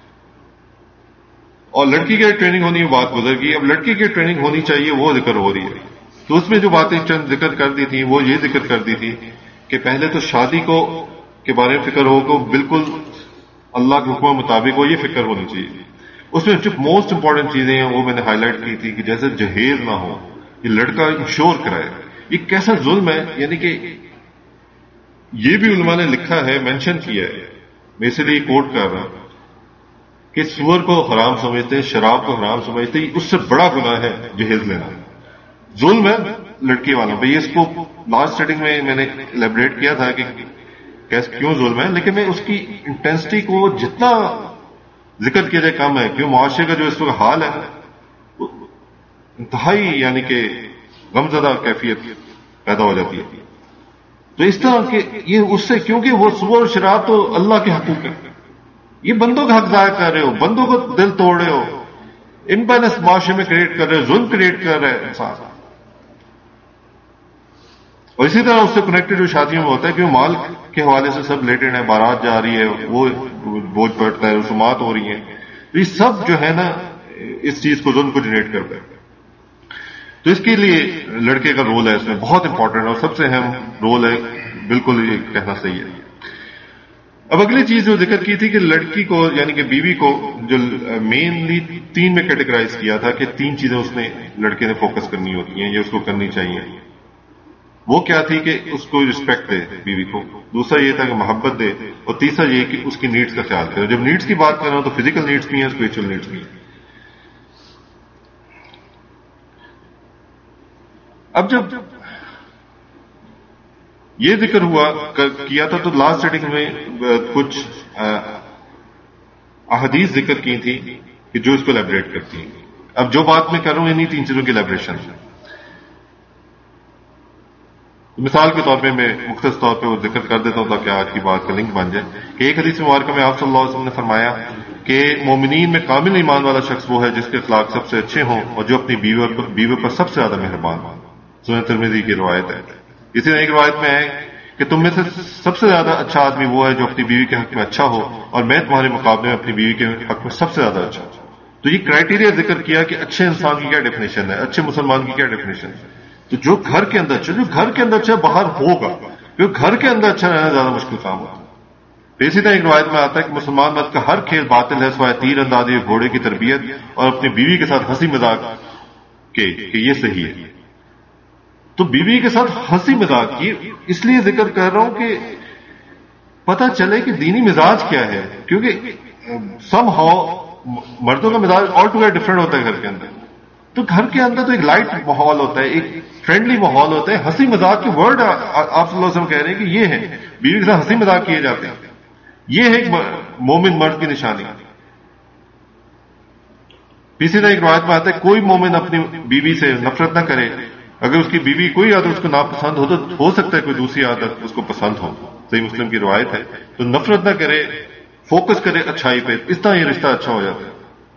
اور لڑکی کی ٹریننگ ہونی بات گزر گئی. اب لڑکی کی ٹریننگ ہونی چاہیے وہ ذکر ہو رہی ہے. تو اس میں جو باتیں چند ذکر کر دی تھی وہ یہ ذکر کر دی تھی کہ پہلے تو شادی کو کے بارے میں فکر ہو کہ بالکل اللہ کے حکم مطابق ہو، یہ فکر ہونی چاہیے. اس میں جو موسٹ امپورٹنٹ چیزیں ہیں وہ میں نے ہائی لائٹ کی تھی کہ جیسے جہیز نہ ہو، یہ لڑکا انشور کرائے. یہ کیسا ظلم ہے، یعنی کہ یہ بھی علماء نے لکھا ہے، مینشن کیا ہے، میں اس لیے کوٹ کر رہا ہوں کہ سور کو حرام سمجھتے ہیں، شراب کو حرام سمجھتے ہیں، اس سے بڑا گناہ ہے جہیز لینا. ظلم ہے لڑکی والوں پہ. یہ اس کو لاسٹ سیٹنگ میں نے ایلیبریٹ کیا تھا کہ کیوں ظلم ہے، لیکن میں اس کی انٹینسٹی کو جتنا ذکر کیا جائے کم ہے. کیوں معاشرے کا جو اس وقت حال ہے انتہائی یعنی کہ غمزدہ کیفیت پیدا ہو جاتی ہے. تو اس طرح کہ یہ اس سے، کیونکہ وہ صبح اور شراب تو اللہ کے حقوق ہیں، یہ بندوں کا حق ضائع کر رہے ہو، بندوں کو دل توڑ رہے ہو، امبیلنس معاشرے میں کریٹ کر رہے ہو، ظلم کریٹ کر رہے ہیں انسان. اور اسی طرح اس سے کنیکٹڈ جو شادیوں میں ہوتا ہے کہ وہ مال کے حوالے سے سب ریلیٹڈ ہے، بارات جا رہی ہے، وہ بوجھ بڑھتا ہے، رسومات ہو رہی ہیں، تو یہ سب جو ہے نا اس چیز کو ظلم کو جنریٹ کرتا ہے. تو اس کے لیے لڑکے کا رول ہے اس میں بہت امپورٹنٹ اور سب سے اہم رول ہے، بالکل یہ کہنا صحیح ہے. اب اگلی چیز جو ذکر کی تھی کہ لڑکی کو یعنی کہ بیوی کو جو مینلی 3 میں کیٹیگرائز کیا تھا کہ 3 چیزیں اس نے لڑکے نے فوکس کرنی ہوتی ہیں یا اس کو کرنی چاہیے. وہ کیا تھی کہ اس کو رسپیکٹ دے بیوی کو، دوسرا یہ تھا کہ محبت دے، اور تیسرا یہ کہ اس کی نیڈز کا خیال کرے. جب نیڈز کی بات کر رہا ہوں تو فزیکل نیڈز بھی ہیں، اسپرچل نیڈز بھی ہیں. اب جب یہ ذکر ہوا کیا تھا تو لاسٹ سیٹنگ میں کچھ احادیث ذکر کی تھی کہ جو اس کو ایلیبریٹ کرتی ہیں. اب جو بات میں کر رہا ہوں انہی 3 چیزوں کی ایلیبریشن ہے. مثال کے طور پہ میں مختصر طور پہ وہ ذکر کر دیتا ہوں تاکہ آج کی بات کا لنک بن جائے کہ ایک حدیث مبارکہ میں آپ صلی اللہ علیہ وسلم نے فرمایا کہ مومنین میں کامل ایمان والا شخص وہ ہے جس کے اخلاق سب سے اچھے ہوں اور جو اپنی بیوی پر سب سے زیادہ مہربان ہوں. سنن ترمذی کی روایت ہے. اسی طرح ایک روایت میں ہے کہ تم میں سے سب سے زیادہ اچھا آدمی وہ ہے جو اپنی بیوی کے حق میں اچھا ہو اور میں تمہارے مقابلے میں اپنی بیوی کے حق میں سب سے زیادہ اچھا ہوں. تو یہ کرائٹیریا ذکر کیا کہ اچھے انسان کی کیا ڈیفینیشن ہے، اچھے مسلمان کی کیا ڈیفینیشن ہے. تو جو گھر کے اندر اچھا، جو گھر کے اندر اچھا باہر ہوگا، کیونکہ گھر کے اندر اچھا رہنا زیادہ مشکل کام ہوتا ہے. اسی طرح ایک روایت میں آتا ہے کہ مسلمان مرد کا ہر کھیل باطل ہے سوائے تیر اندازی گھوڑے کی تربیت اور اپنی بیوی کے ساتھ ہنسی مذاق کہ یہ صحیح ہے. تو بیوی کے ساتھ ہنسی مذاق کی اس لیے ذکر کر رہا ہوں کہ پتہ چلے کہ دینی مزاج کیا ہے، کیونکہ سم ہاؤ مردوں کا مزاج آل ٹوگیدر ڈفرینٹ ہوتا ہے گھر کے اندر. تو گھر کے اندر تو ایک لائٹ ماحول ہوتا ہے، ایک فرینڈلی ماحول ہوتا ہے. ہنسی مذاق کے ورڈ آپ صلی اللہ علیہ وسلم کہہ رہے ہیں کہ یہ ہے بیوی کے ساتھ ہنسی مذاق کیے جاتے ہیں، یہ ہے ایک مومن مرد کی نشانی. اسی طرح ایک روایت میں آتا ہے کوئی مومن اپنی بیوی سے نفرت نہ کرے، اگر اس کی بیوی کوئی عادت اس کو ناپسند ہو تو ہو سکتا ہے کوئی دوسری عادت اس کو پسند ہو. صحیح مسلم کی روایت ہے. تو نفرت نہ کرے، فوکس کرے اچھائی پہ، اس طرح یہ رشتہ اچھا ہو جاتا ہے.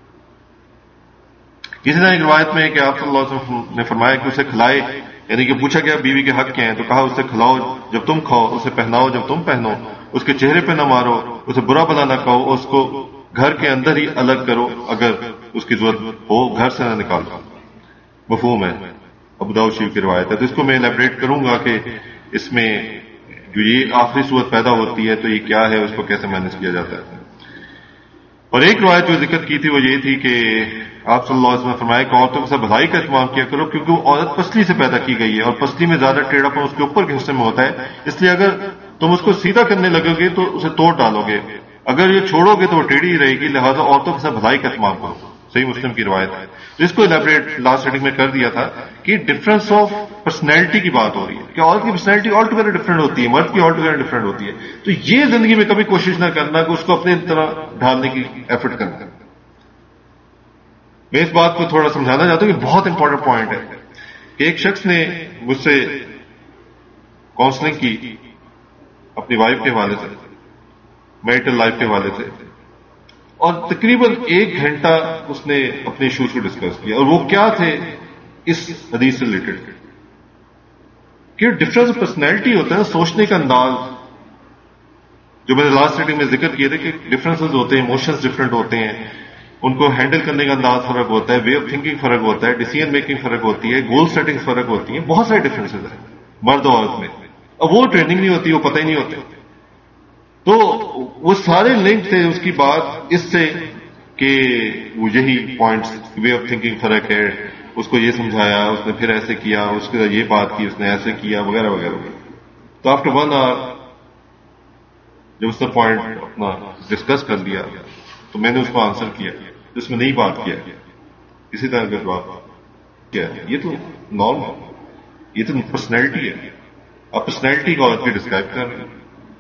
کسی طرح ایک روایت میں ہے کہ آپ صلی اللہ علیہ وسلم نے فرمایا کہ اسے کھلائے، یعنی کہ پوچھا گیا بیوی کے حق کیا ہیں تو کہا اسے کھلاؤ جب تم کھاؤ، اسے پہناؤ جب تم پہنو، اس کے چہرے پہ نہ مارو، اسے برا بلا نہ کہو، اور اس کو گھر کے اندر ہی الگ کرو، اگر اس کی ضرورت ہو گھر سے نہ نکالو. مفہوم ہے، ابو داؤد شریف کی روایت ہے. تو اس کو میں ایلیبریٹ کروں گا کہ اس میں جو یہ آخری صورت پیدا ہوتی ہے تو یہ کیا ہے، اس کو کیسے مینج کیا جاتا ہے. اور ایک روایت جو ذکر کی تھی وہ یہ تھی کہ آپ صلی اللہ علیہ وسلم نے فرمایا کہ عورتوں کے ساتھ بھلائی کا اہتمام کیا کرو، کیونکہ وہ عورت پسلی سے پیدا کی گئی ہے اور پسلی میں زیادہ ٹیڑھا پن اس کے اوپر کے حصے میں ہوتا ہے. اس لیے اگر تم اس کو سیدھا کرنے لگو گے تو اسے توڑ ڈالو گے، اگر یہ چھوڑو گے تو وہ ٹیڑھی رہے گی. لہٰذا عورتوں کے ساتھ بھلائی کا اہتمام کرو. صحیح مسلم کی روایت ہے. جس کو الیبریٹ لاسٹ سیٹنگ میں کر دیا تھا کہ ڈفرنس آف پرسنالٹی کی بات ہو رہی ہے کہ عورت کی پرسنالٹی آل ٹوگیدر ڈفرنٹ ہوتی ہے، مرد کی آل ٹوگیدر ڈفرنٹ ہوتی ہے. تو یہ زندگی میں کبھی کوشش نہ کرنا کہ اس کو اپنے طرح ڈھالنے کی ایفرٹ کرنا. میں اس بات کو تھوڑا سمجھانا چاہتا ہوں کہ بہت امپورٹنٹ پوائنٹ ہے کہ ایک شخص نے مجھ سے کاؤنسلنگ کی اپنی وائف کے حوالے سے، میرٹل لائف کے حوالے سے، اور تقریباً 1 گھنٹہ اس نے اپنے ایشوز کو ڈسکس کیا. اور وہ کیا تھے اس حدیث سے ریلیٹڈ کہ ڈفرنس پرسنالٹی ہوتا ہے، سوچنے کا انداز جو میں نے لاسٹ سیٹنگ میں ذکر کیے تھے کہ ڈفرینسز ہوتے ہیں، ایموشنز ڈفرنٹ ہوتے ہیں، ان کو ہینڈل کرنے کا انداز فرق ہوتا ہے، وے آف تھنکنگ فرق ہوتا ہے، ڈیسیژن میکنگ فرق ہوتی ہے، گول سیٹنگ فرق ہوتی ہے، بہت سارے ڈفرینسز ہیں مرد اور عورت میں. اب وہ ٹریننگ نہیں ہوتی، وہ پتہ ہی نہیں ہوتے. تو وہ سارے لنک تھے اس کی بات اس سے کہ وہ یہی پوائنٹس، وے آف تھنکنگ فرق ہے، اس کو یہ سمجھایا، اس نے پھر ایسے کیا، اس کے یہ بات کی، اس نے ایسے کیا، وغیرہ وغیرہ. تو آفٹر 1 آور جب اس نے پوائنٹ اپنا ڈسکس کر دیا تو میں نے اس کو آنسر کیا جس میں نہیں بات کیا. اسی طرح کا جواب کیا ہے، یہ تو نارم ہے، یہ تو پرسنالٹی ہے. آپ پرسنالٹی کو عورت کی ڈسکرائب کر رہے ہیں.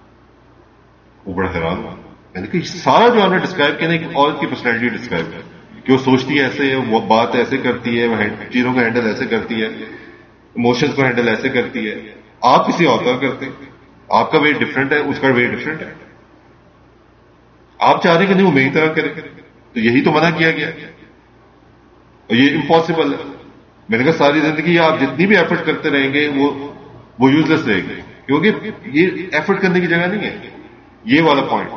وہ بڑا حیران ہوا، یعنی کہ سارا جو ہم نے ڈسکرائب کیا نا ایک عورت کی پرسنالٹی ڈسکرائب کر. کہ وہ سوچتی ہے ایسے ہے، وہ بات ایسے کرتی ہے، وہ چیزوں کا ہینڈل ایسے کرتی ہے، ایموشنز کو ہینڈل ایسے کرتی ہے. آپ کسی اور کا کرتے ہیں، آپ کا وے ڈفرینٹ ہے، اس کا وے ڈفرینٹ ہے. آپ چاہ رہے ہیں کہ نہیں وہ میری طرح کرے، تو یہی تو منع کیا گیا اور یہ امپاسبل ہے. میں نے کہا ساری زندگی آپ جتنی بھی ایفرٹ کرتے رہیں گے وہ یوز لیس رہے گی، کیونکہ یہ ایفرٹ کرنے کی جگہ نہیں ہے یہ والا پوائنٹ.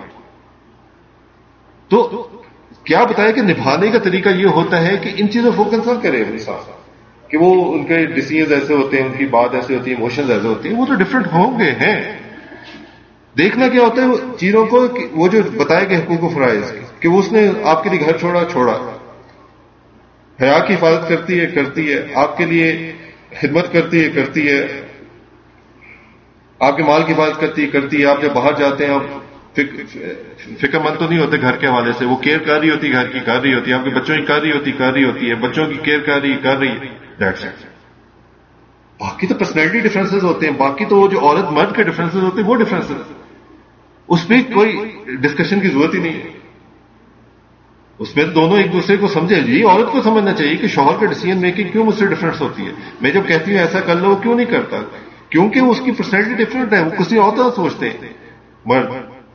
تو کیا بتایا کہ نبھانے کا طریقہ یہ ہوتا ہے کہ ان چیزوں فوکس نہ کرے انسان، کہ وہ ان کے ڈیسیژنز ایسے ہوتے ہیں، ان کی بات ایسے ہوتی ہے، ایموشنز ایسے ہوتی ہیں، وہ تو ڈفرینٹ ہوں گے ہیں. دیکھنا کیا ہوتا ہے وہ چیزوں کو، وہ جو بتایا کہ حقوق و فرائض کہ وہ اس نے آپ کے لیے گھر چھوڑا، حیا کی حفاظت کرتی ہے، آپ کے لیے خدمت کرتی ہے، آپ کے مال کی حفاظت کرتی ہے. آپ جب باہر جاتے ہیں آپ فکر مند تو نہیں ہوتے گھر کے حوالے سے، وہ کیئر کر رہی ہوتی، گھر کی کر رہی ہوتی ہے، آپ کے بچوں کی کر رہی ہوتی ہے، بچوں کی کیئر کر رہی ہے. That's it. باقی تو پرسنالٹی ڈفرینسز ہوتے ہیں، باقی تو وہ جو عورت مرد کے ڈفرینسز ہوتے ہیں وہ ڈفرینسز، اس میں کوئی ڈسکشن کی ضرورت ہی نہیں ہے. اس میں دونوں ایک دوسرے کو سمجھے. یہ عورت کو سمجھنا چاہیے کہ شوہر کا ڈیسیژن میکنگ کیوں مجھ سے ڈفرینس ہوتی ہے. میں جب کہتی ہوں ایسا کر لو، وہ کیوں نہیں کرتا؟ کیونکہ اس کی پرسنالٹی ڈفرینٹ ہے، وہ کسی اور طرح سوچتے ہیں مرد.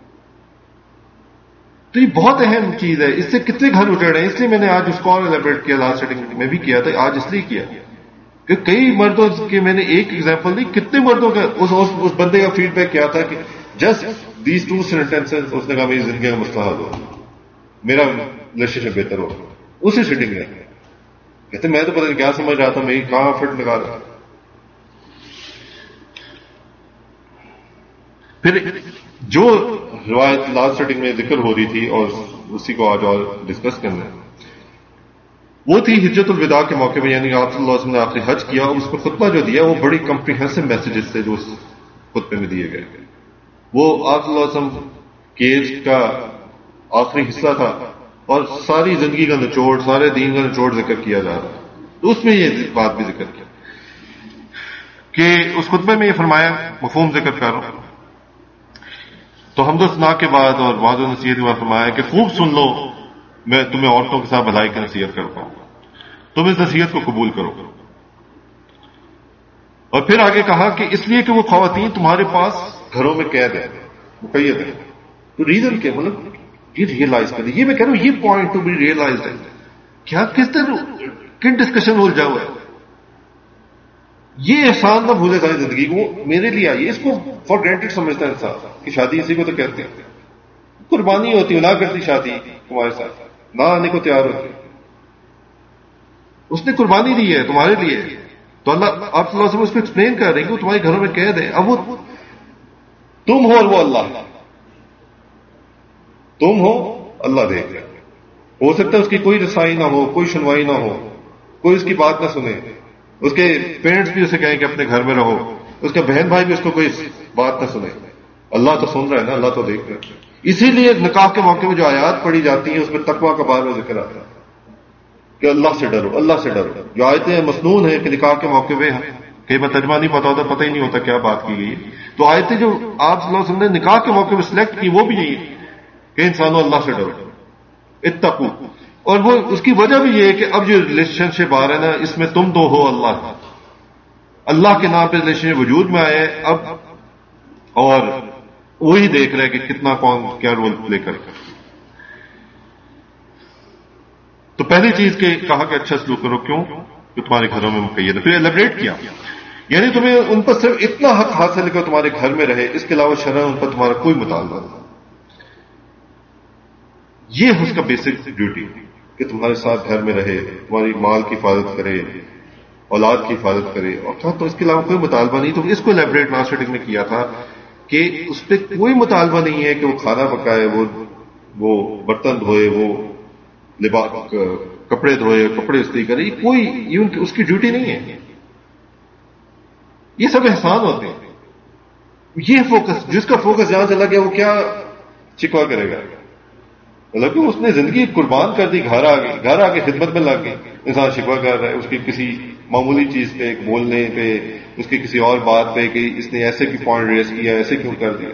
تو یہ بہت اہم چیز ہے. اس سے کتنے گھر اجڑ رہے ہیں. اس لیے میں نے آج اس کو اور ایلیبریٹ کیا، لاسٹ سیٹنگ میں بھی کیا تھا، آج اس لیے کیا کہ کئی مردوں کے میں نے ایک ایگزامپل دی، کتنے مردوں کا اس بندے کا فیڈ بیک کیا تھا کہ جسٹ دیز 2 sentences اس نے کہا میری زندگی کا مسئلہ حل ہو، میرا ریلیشن شپ بہتر ہو. اسی سیٹنگ میں کہتے میں تو پتہ نہیں کیا سمجھ رہا تھا، میری کہاں فٹ لگا رہا. پھر جو روایت لاسٹ سیٹنگ میں ذکر ہو رہی تھی اور اسی کو آج اور ڈسکس کرنا ہے، وہ تھی حجت الوداع کے موقع میں، یعنی آپ صلی اللہ علیہ وسلم نے آخری حج کیا اور اس کو خطبہ جو دیا وہ بڑی کمپریہنسو میسیجز تھے جو اس خطبے میں دیے گئے. وہ آپ صلی اللہ علیہ وسلم کے ایج کا آخری حصہ تھا اور ساری زندگی کا نچوڑ، سارے دین کا نچوڑ ذکر کیا جا رہا. تو اس میں یہ بات بھی ذکر کی کہ اس خطبے میں یہ فرمایا، مفہوم ذکر کر رہا ہوں، تو حمد و ثنا کے بعد اور وعظ و نصیحت کے بعد فرمایا کہ خوب سن لو، میں تمہیں عورتوں کے ساتھ بھلائی کی نصیحت کرتا ہوں، تم اس نصیحت کو قبول کرو. اور پھر آگے کہا کہ اس لیے کہ وہ خواتین تمہارے پاس گھروں میں قید ہے، مقید ہے. تو ریزن کیا؟ مطلب یہ ریئلائز کریں. یہ میں کہہ رہا ہوں یہ پوائنٹ ٹو بی ریئلائزڈ ہے. کیا کس طرح کن ڈسکشن الجھا ہوا ہے. یہ احسان نہ بھولے ساری زندگی کو، میرے لیے آئیے. اس کو فار گرانٹیڈ سمجھتا ہے انسان کہ شادی اسی کو تو کہتے ہیں. قربانی ہوتی ہے، نہ کرتی شادی تمہارے ساتھ، نہ آنے کو تیار ہوتی. اس نے قربانی دی ہے تمہارے لیے. تو اللہ آپ صلی اللہ علیہ وسلم اس کو ایکسپلین کر رہے ہیں کہ وہ تمہارے گھروں میں قید ہے. اب وہ تم ہو اور وہ اللہ، تم ہو اللہ دیکھ رہے. ہو سکتا ہے اس کی کوئی رسائی نہ ہو، کوئی سنوائی نہ ہو، کوئی اس کی بات نہ سنے، اس کے پیرنٹس بھی اسے کہیں کہ اپنے گھر میں رہو، اس کا بہن بھائی بھی اس کو کوئی بات نہ سنے. اللہ تو سن رہا ہے نا، اللہ تو دیکھ رہا ہے. اسی لیے نکاح کے موقع میں جو آیات پڑھی جاتی ہیں اس میں تقویٰ کا بار بار ذکر آتا ہے کہ اللہ سے ڈرو، اللہ سے ڈرو. جو آیتیں مسنون ہیں کہ نکاح کے موقع پہ کئی بار ترجمہ نہیں پتا ہوتا، پتہ ہی نہیں ہوتا کیا بات کی گئی. تو آیتیں جو آپ صلی اللہ علیہ وسلم نے نکاح کے موقع پہ سلیکٹ کی وہ بھی یہی ہے کہ انسانوں اللہ سے ڈرو، اتقوا. اور وہ اس کی وجہ بھی یہ ہے کہ اب جو ریلیشن شپ آ رہا ہے نا، اس میں تم دو ہو اللہ کے نام پہ ریلیشن شپ وجود میں آئے اب، اور وہی دیکھ رہے کہ کتنا کون کیا رول پلے کر. تو پہلی چیز کہ کہا کہ اچھا سلوک کرو، کیوں کہ تمہارے گھروں میں مقید ہے. پھر ایلیبریٹ کیا، یعنی تمہیں ان پر صرف اتنا حق حاصل ہے کہ تمہارے گھر میں رہے، اس کے علاوہ شرعاً ان پر تمہارا کوئی مطالبہ نہیں. یہ ہے اس کا بیسک ڈیوٹی کہ تمہارے ساتھ گھر میں رہے، تمہاری مال کی حفاظت کرے، اولاد کی حفاظت کرے، اور تو اس کے علاوہ کوئی مطالبہ نہیں. تو اس کو ایلیبریٹ لاسٹ سیٹنگ میں کیا تھا کہ اس پہ کوئی مطالبہ نہیں ہے کہ وہ کھانا پکائے، وہ برتن دھوئے، وہ لباس کپڑے دھوئے، کپڑے استری کرے. کوئی یہ اس کی ڈیوٹی نہیں ہے. یہ سب احسان ہوتے ہیں. یہ فوکس، جس کا فوکس جہاں چلا گیا وہ کیا شکوا کرے گا. مطلب کہ اس نے زندگی قربان کر دی، گھر آ کے خدمت میں لگ گئی. انسان شکوا کر رہا ہے اس کی کسی معمولی چیز پہ، بولنے پہ، اس کی کسی اور بات پہ کہ اس نے ایسے کیوں پوائنٹ ریز کیا، ایسے کیوں کر دیا.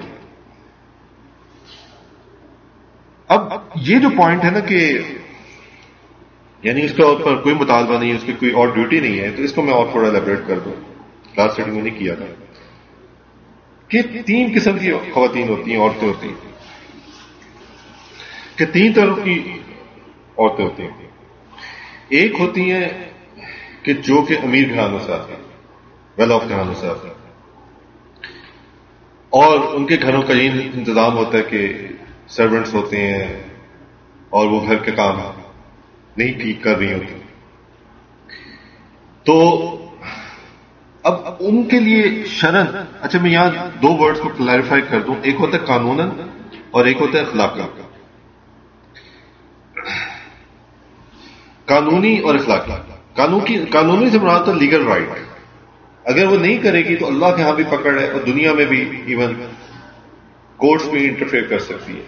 اب یہ جو پوائنٹ ہے نا کہ یعنی اس کے اوپر کوئی مطالبہ نہیں ہے، اس کی کوئی اور ڈیوٹی نہیں ہے، تو اس کو میں اور تھوڑا ایلیبریٹ کر دوں، لاسٹ سیٹنگ میں نہیں کیا تھا کہ 3 قسم کی خواتین ہوتی ہیں، عورتیں ہوتی ہیں، کہ 3 طرح کی عورتیں ہوتی ہیں. ایک ہوتی ہیں کہ جو کہ امیر گھرانوں سے آتی ہیں، ویل آف گھرانوں سے آتی ہیں، اور ان کے گھروں کا یہ انتظام ہوتا ہے کہ سرونٹس ہوتے ہیں اور وہ گھر کے کام نہیں ٹھیک کر رہی ہوتی. تو اب ان کے لیے شرن، اچھا میں یہاں 2 ورڈز کو کلیریفائی کر دوں، ایک ہوتا ہے قانوناً اور ایک ہوتا ہے اخلاقی. قانونی اور اخلاقی. قانونی سے مراد ہے لیگل رائٹ. اگر وہ نہیں کرے گی تو اللہ کے ہاں بھی پکڑ ہے اور دنیا میں بھی ایون کورٹس میں انٹرفیئر کر سکتی ہے.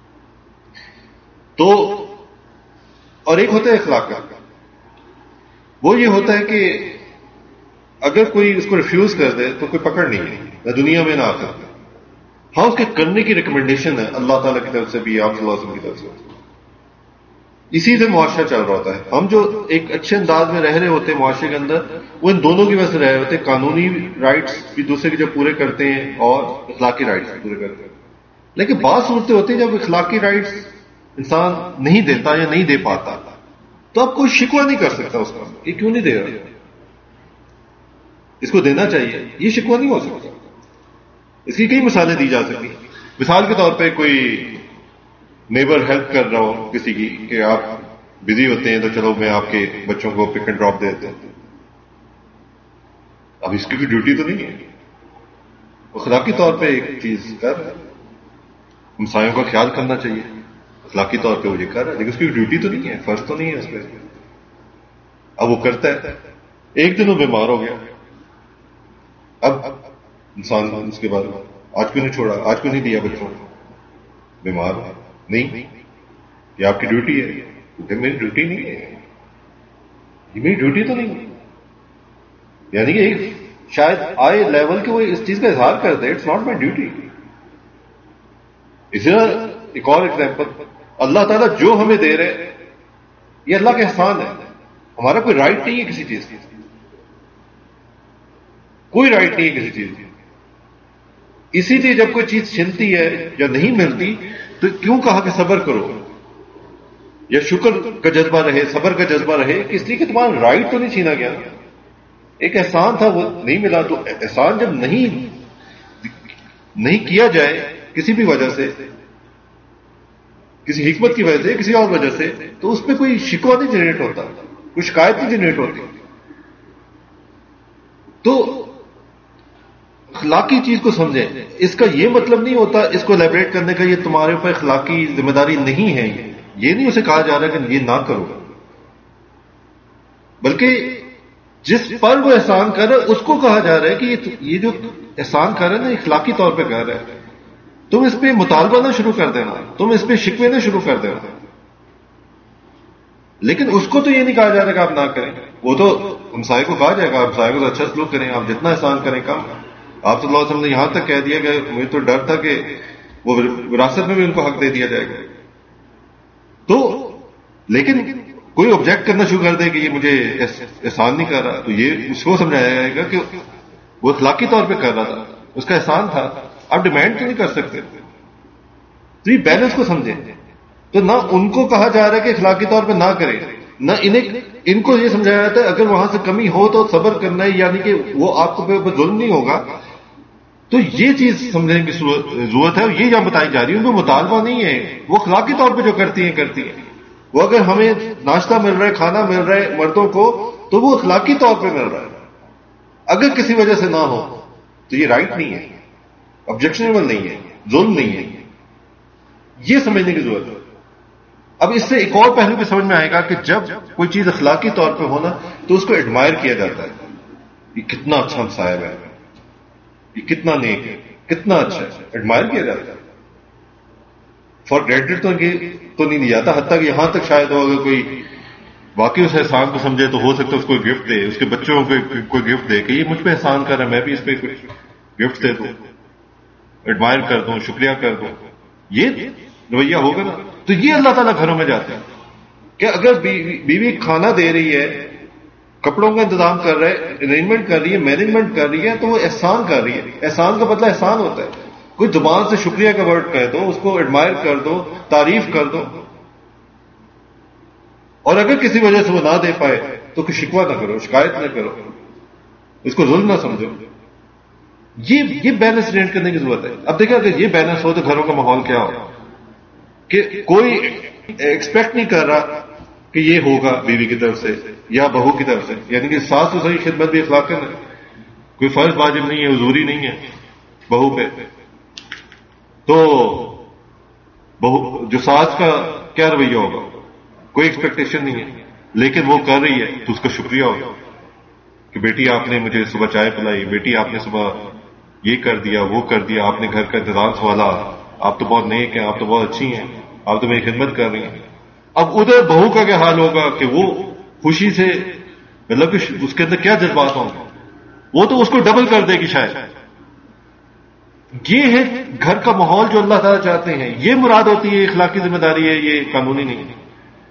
تو اور ایک ہوتا ہے اخلاقی. وہ یہ ہوتا ہے کہ اگر کوئی اس کو ریفیوز کر دے تو کوئی پکڑ نہیں ہے، نہ دنیا میں نہ آخرت میں. ہاں اس کے کرنے کی ریکمنڈیشن ہے اللہ تعالیٰ کی طرف سے بھی، آپ صلی اللہ علیہ وسلم کی طرف سے. اسی سے معاشرہ چل رہا ہوتا ہے. ہم جو ایک اچھے انداز میں رہ رہے ہوتے ہیں معاشرے کے اندر، وہ ان دونوں کی وجہ سے رہ رہے ہوتے ہیں. قانونی رائٹس بھی دوسرے کے جب پورے کرتے ہیں اور اخلاقی رائٹس بھی پورے کرتے ہیں. لیکن بعض صورتیں ہوتی ہیں جب اخلاقی رائٹس انسان نہیں دیتا یا نہیں دے پاتا تو اب کوئی شکوہ نہیں کر سکتا اس کا کہ کیوں نہیں دے رہا، اس کو دینا چاہیے، یہ شکوہ نہیں ہو سکتا. اس کی کئی مثالیں دی جا سکتی. مثال کے طور پہ کوئی نیبر ہیلپ کر رہا ہو کسی کی کہ آپ بزی ہوتے ہیں تو چلو میں آپ کے بچوں کو پک اینڈ ڈراپ دے دیتا ہوں. اب اس کی کوئی ڈیوٹی تو نہیں ہے، اخلاقی طور پہ ایک چیز کر رہا ہے، ہمسایوں کا خیال کرنا چاہیے، اخلاقی طور پہ وہ یہ کر رہا ہے، لیکن اس کی ڈیوٹی تو نہیں ہے، فرض تو نہیں ہے اس پہ. اب وہ کرتا ہے. ایک دن وہ بیمار ہو گیا، اب انسان اس کے بعد آج کیوں نہیں چھوڑا، آج کیوں نہیں دیا بچوں کو، بیمار نہیں، یہ آپ کی ڈیوٹی ہے. کیونکہ میری ڈیوٹی نہیں ہے، یہ میری ڈیوٹی تو نہیں ہے. یعنی کہ شاید آئے لیول کے وہ اس چیز کا اظہار کر دے اٹس ناٹ مائی ڈیوٹی. اسی طرح ایک اور ایگزامپل، اللہ تعالیٰ جو ہمیں دے رہے یہ اللہ کا احسان ہے، ہمارا کوئی رائٹ نہیں ہے کسی چیز کی، کوئی رائٹ نہیں ہے کسی چیز کی. اسی لیے جب کوئی چیز چھنتی ہے یا نہیں ملتی تو کیوں کہا کہ صبر کرو، یا شکر کا جذبہ رہے، صبر کا جذبہ رہے، کہ اس لیے کہ تمہارا رائٹ تو نہیں چھینا گیا. ایک احسان تھا وہ نہیں ملا، تو احسان جب نہیں کیا جائے کسی بھی وجہ سے، کسی حکمت کی وجہ سے، کسی اور وجہ سے، تو اس پہ کوئی شکوہ نہیں جنریٹ ہوتا، کوئی شکایت نہیں جنریٹ ہوتی. تو اخلاقی چیز کو سمجھیں. اس کا یہ مطلب نہیں ہوتا اس کو ایلیبریٹ کرنے کا یہ تمہارے اوپر اخلاقی ذمہ داری نہیں ہے، یہ نہیں اسے کہا جا رہا کہ یہ نہ کرو، بلکہ جس پر وہ احسان کر رہا ہے اس کو کہا جا رہا ہے کہ یہ جو احسان کر رہا ہے نا اخلاقی طور پہ کر رہا ہے، تم اس پہ مطالبہ نہ شروع کر دینا، تم اس پہ شکوے نہ شروع کر دینا. لیکن اس کو تو یہ نہیں کہا جا رہا کہ آپ نہ کریں. وہ تو ہمسائے کو کہا جائے گا ہمسائے کو اچھا سلوک کریں، آپ جتنا احسان کریں کم. آپ صلی اللہ علیہ وسلم نے یہاں تک کہہ دیا کہ مجھے تو ڈر تھا کہ وہ وراثت میں بھی ان کو حق دے دیا جائے گا. تو لیکن کوئی آبجیکٹ کرنا شروع کر دے کہ یہ مجھے احسان نہیں کر رہا، تو یہ اس کو سمجھایا جائے گا کہ وہ اخلاقی طور پہ کر رہا تھا، اس کا احسان تھا، آپ ڈیمانڈ تو نہیں کر سکتے. تو یہ بیلنس کو سمجھیں. تو نہ ان کو کہا جا رہا ہے کہ اخلاقی طور پہ نہ کریں، نہ ان کو یہ سمجھایا جاتا ہے اگر وہاں سے کمی ہو تو صبر کرنا ہے، یعنی کہ وہ آپ کو پہ ظلم نہیں ہوگا. تو یہ چیز سمجھنے کی ضرورت ہے، اور یہ جہاں بتائی جا رہی ہے ان کو مطالبہ نہیں ہے، وہ اخلاقی طور پہ جو کرتی ہیں. وہ اگر ہمیں ناشتہ مل رہا ہے، کھانا مل رہا ہے مردوں کو، تو وہ اخلاقی طور پہ مل رہا ہے. اگر کسی وجہ سے نہ ہو تو یہ رائٹ نہیں ہے، آبجیکشنیبل نہیں ہے، ظلم نہیں ہے. یہ سمجھنے کی ضرورت ہے. اب اس سے ایک اور پہلو بھی سمجھ میں آئے گا کہ جب کوئی چیز اخلاقی طور پہ ہونا تو اس کو ایڈمائر کیا جاتا ہے. یہ کتنا اچھا ہمسایہ ہے، یہ کتنا نیک ہے، کتنا اچھا ہے، ایڈمائر کیا جاتا ہے. فار گرانٹیڈ تو نہیں دیا جاتا، حتیٰ کہ یہاں تک شاید ہو اگر کوئی واقعی اس احسان کو سمجھے تو ہو سکتا ہے اس کو گفٹ دے، اس کے بچوں کو کوئی گفٹ دے کہ یہ مجھ پہ احسان کر رہا ہے، میں بھی اس پہ کچھ گفٹ دے دوں، ایڈمائر کر دوں، شکریہ کر دوں. یہ رویہ ہوگا نا. تو یہ اللہ تعالیٰ گھروں میں جاتے ہیں. کہ اگر بیوی کھانا دے رہی ہے، کپڑوں کا انتظام کر رہا ہے، ارینجمنٹ کر رہی ہے، مینجمنٹ کر رہی ہے، تو وہ احسان کر رہی ہے. احسان کا بدلہ احسان ہوتا ہے. کوئی زبان سے شکریہ کا ورڈ کہہ دو، اس کو ایڈمائر کر دو، تعریف کر دو. اور اگر کسی وجہ سے وہ نہ دے پائے تو کوئی شکوہ نہ کرو، شکایت نہ کرو، اس کو ظلم نہ سمجھو. یہ بیلنس رینٹ کرنے کی ضرورت ہے. اب دیکھیں اگر یہ بیلنس ہو تو گھروں کا ماحول کیا ہو کہ کوئی ایکسپیکٹ نہیں کر رہا کہ یہ ہوگا بیوی کی طرف سے یا بہو کی طرف سے. یعنی کہ ساس سسر کی خدمت بھی اخلاق ہے، کوئی فرض واجب نہیں ہے، حضوری نہیں ہے بہو پہ. تو بہو جو ساس کا کیا رویہ ہوگا، کوئی ایکسپیکٹیشن نہیں ہے، لیکن وہ کر رہی ہے تو اس کا شکریہ ہوگا کہ بیٹی آپ نے مجھے صبح چائے پلائی، بیٹی آپ نے صبح یہ کر دیا، وہ کر دیا، آپ نے گھر کا انتظام سنبھالا، آپ تو بہت نیک ہیں، آپ تو بہت اچھی ہیں، آپ تو میری خدمت کر رہی ہیں. اب ادھر بہو کا کیا حال ہوگا کہ وہ خوشی سے، مطلب کہ اس کے اندر کیا جذبات ہوں گے، وہ تو اس کو ڈبل کر دے گی شاید. یہ ہے گھر کا ماحول جو اللہ تعالیٰ چاہتے ہیں. یہ مراد ہوتی ہے، اخلاقی ذمہ داری ہے، یہ قانونی نہیں ہے.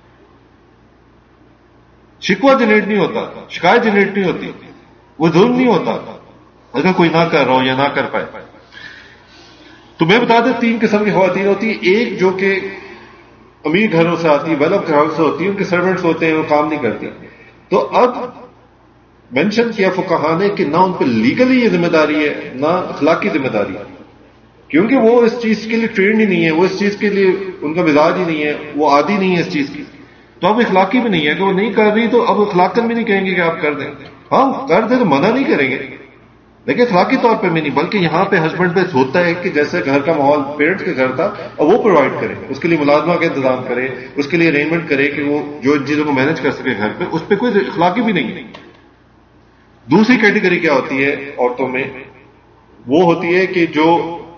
شکوہ جنریٹ نہیں ہوتا، شکایت جنریٹ نہیں ہوتی، وہ ظلم نہیں ہوتا اگر کوئی نہ کر رہا ہو یا نہ کر پائے. تو میں بتا دوں 3 قسم کی خواتین ہوتی ہیں. ایک جو کہ امیر گھروں سے آتی ہے، ویل آف گھروں سے ہوتی ہے، ان کے سرونٹس ہوتے ہیں، وہ کام نہیں کرتی. تو اب مینشن کیا فقہا نے کہ نہ ان پہ لیگلی یہ ذمہ داری ہے، نہ اخلاقی ذمہ داری ہے، کیونکہ وہ اس چیز کے لیے ٹرینڈ ہی نہیں ہے، وہ اس چیز کے لیے ان کا مزاج ہی نہیں ہے، وہ عادی نہیں ہے اس چیز کی. تو اب اخلاقی بھی نہیں ہے کہ وہ نہیں کر رہی، تو اب اخلاقاً بھی نہیں کہیں گے کہ آپ کر دیں. ہاں کر دیں تو منع نہیں کریں گے، لیکن اخلاقی طور پہ بھی نہیں. بلکہ یہاں پہ ہسبینڈ پہ ہوتا ہے کہ جیسے گھر کا ماحول پیرنٹس کے گھر تھا، اور وہ پرووائڈ کرے، اس کے لیے ملازمہ کا انتظام کرے، اس کے لیے ارینجمنٹ کرے کہ وہ جو ان چیزوں کو مینج کر سکے گھر پہ. اس پہ کوئی اخلاقی بھی نہیں. دوسری کیٹیگری کیا ہوتی ہے عورتوں میں، وہ ہوتی ہے کہ جو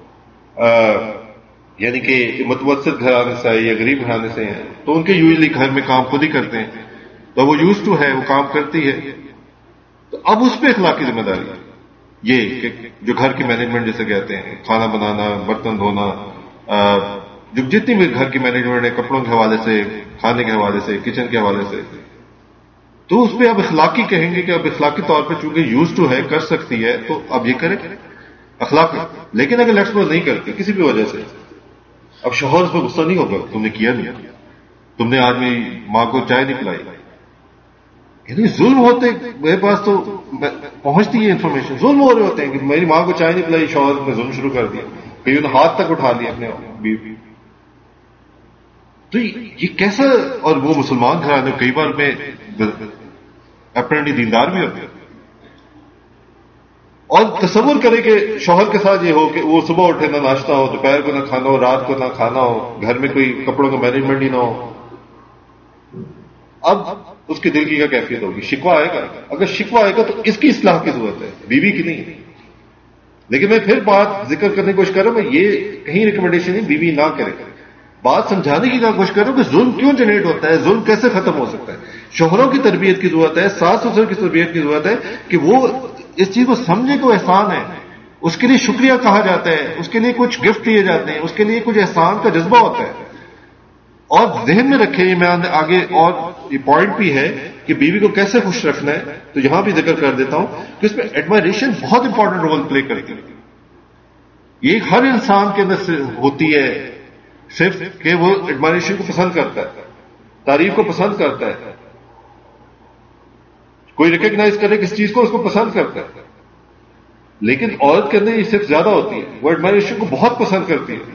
یعنی کہ متوسط گھرانے سے یا غریب گھرانے سے ہیں، تو ان کے یوزلی گھر میں کام خود ہی کرتے ہیں، تو وہ یوز ٹو ہے، وہ کام کرتی ہے. تو اب اس پہ اخلاقی ذمہ داری ہے یہ کہ جو گھر کی مینجمنٹ جیسے کہتے ہیں، کھانا بنانا، برتن دھونا، جو جتنی بھی گھر کی مینجمنٹ ہے، کپڑوں کے حوالے سے، کھانے کے حوالے سے، کچن کے حوالے سے، تو اس پہ اب اخلاقی کہیں گے کہ اب اخلاقی طور پہ چونکہ یوز ٹو ہے، کر سکتی ہے، تو اب یہ کرے اخلاق. لیکن اگر لیٹس سپوز نہیں کرتی کسی بھی وجہ سے، اب شوہر اس پہ غصہ نہیں ہوگا، تم نے کیا نہیں، تم نے آج میری ماں کو چائے نہیں پلائی. یعنی ظلم ہوتے، میرے پاس تو پہنچتی ہے انفارمیشن، ظلم ہو رہے ہوتے ہیں کہ میری ماں کو چائے نہیں پلائی، شوہر نے ظلم شروع کر دیا، کئی انہوں نے ہاتھ تک اٹھا لیا اپنے بیوی. تو یہ کیسا، اور وہ مسلمان گھرانے کئی بار میں اپنے دیندار بھی ہوتے ہیں. اور تصور کرے کہ شوہر کے ساتھ یہ ہو کہ وہ صبح اٹھے نہ ناشتہ ہو، دوپہر کو نہ کھانا ہو، رات کو نہ کھانا ہو، گھر میں کوئی کپڑوں کا مینجمنٹ ہی نہ ہو. اب اس کے دل کی کیا کیفیت ہوگی؟ شکوہ آئے گا. اگر شکوہ آئے گا تو اس کی اصلاح کی ضرورت ہے، بیوی کی نہیں. لیکن میں پھر بات ذکر کرنے کی کوشش کر رہا ہوں، میں یہ کہیں ریکمنڈیشن نہیں بیوی نہ کرے، بات سمجھانے کی کوشش کر رہا ہوں کہ ظلم کیوں جنریٹ ہوتا ہے، ظلم کیسے ختم ہو سکتا ہے. شوہروں کی تربیت کی ضرورت ہے، ساس سسر کی تربیت کی ضرورت ہے کہ وہ اس چیز کو سمجھے کہ وہ احسان ہے، اس کے لیے شکریہ کہا جاتا ہے، اس کے لیے کچھ گفٹ دیے جاتے ہیں، اس کے لیے کچھ احسان کا جذبہ ہوتا ہے. اور ذہن میں رکھے، یہ میں آگے اور یہ پوائنٹ بھی ہے کہ بیوی کو کیسے خوش رکھنا ہے، تو یہاں بھی ذکر کر دیتا ہوں کہ اس میں ایڈمائریشن بہت امپورٹنٹ رول پلے کرتی ہے. یہ ہر انسان کے اندر ہوتی ہے، صرف کہ وہ ایڈمائریشن کو پسند کرتا ہے، تعریف کو پسند کرتا ہے، کوئی ریکگنائز کرے کس چیز کو، اس کو پسند کرتا ہے. لیکن عورت کے اندر یہ صرف زیادہ ہوتی ہے، وہ ایڈمائریشن کو بہت پسند کرتی ہے.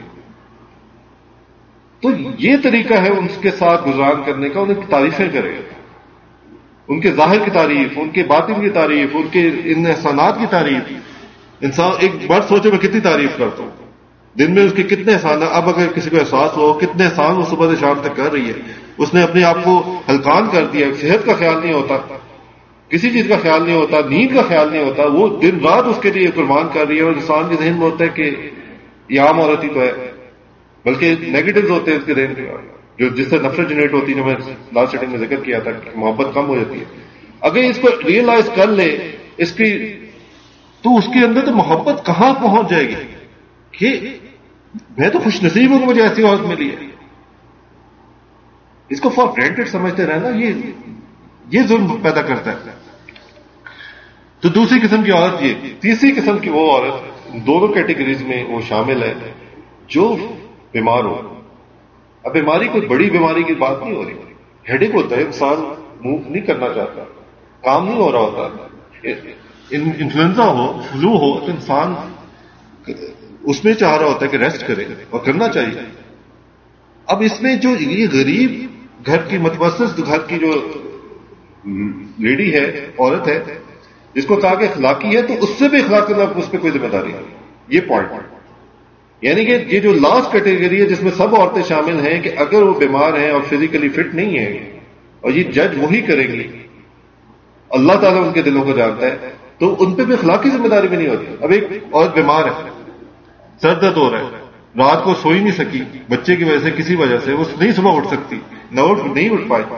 تو یہ طریقہ ہے ان کے ساتھ گزارن کرنے کا، انہیں تعریفیں کرے، ان کے ظاہر کی تعریف، ان کے باطن کی تعریف، ان کے ان احسانات کی تعریف. انسان ایک بار سوچے میں کتنی تعریف کرتا ہوں دن میں، اس کے کتنے احسان. اب اگر کسی کو احساس ہو کتنے احسان وہ صبح سے شام تک کر رہی ہے، اس نے اپنے آپ کو ہلکان کر دیا، صحت کا خیال نہیں ہوتا، کسی چیز کا خیال نہیں ہوتا، نیند کا خیال نہیں ہوتا، وہ دن رات اس کے لیے قربان کر رہی ہے. اور انسان کے ذہن میں ہوتا ہے کہ یہ عام عورت ہی تو ہے، بلکہ نیگیٹوز ہوتے ہیں اس کے ذہن کے، جو جس سے نفرت جنریٹ ہوتی ہے، جو میں لاسٹ سیٹنگ میں ذکر کیا تھا کہ محبت کم ہو جاتی ہے. اگر اس کو ریئلائز کر لے اس کی، تو اس کے اندر تو محبت کہاں پہنچ جائے گی کہ میں تو خوش نصیب ہوں کہ مجھے ایسی عورت ملی ہے. اس کو فار گرانٹیڈ سمجھتے رہنا یہ ظلم پیدا کرتا ہے. تو دوسری قسم کی عورت یہ. تیسری قسم کی وہ عورت دونوں کیٹیگریز میں وہ شامل ہے جو بیمار ہو. اب بیماری کوئی بڑی بیماری کی بات نہیں ہو رہی. ہیڈ ایک ہوتا ہے, انسان موو نہیں کرنا چاہتا, کام نہیں ہو رہا ہوتا. انفلوئنزا ہو, فلو ہو, تو انسان اس میں چاہ رہا ہوتا ہے کہ ریسٹ کرے اور کرنا چاہیے. اب اس میں جو یہ غریب گھر کی متوسط گھر کی جو لیڈی ہے, عورت ہے, جس کو کہا کہ اخلاقی ہے, تو اس سے بھی اخلاق کرنا اس پہ کوئی ذمہ داری ہے. یہ پوائنٹ, یعنی کہ یہ جو لاسٹ کیٹیگری ہے جس میں سب عورتیں شامل ہیں کہ اگر وہ بیمار ہیں اور فزیکلی فٹ نہیں ہیں, اور یہ جج وہی کریں گی, اللہ تعالیٰ ان کے دلوں کو جانتا ہے, تو ان پہ بھی اخلاقی ذمہ داری بھی نہیں ہوتی. اب ایک عورت بیمار ہے, سر درد ہو رہا ہے, رات کو سو ہی نہیں سکی بچے کی وجہ سے, کسی وجہ سے وہ نہیں صبح اٹھ سکتی, نہیں اٹھ پائے,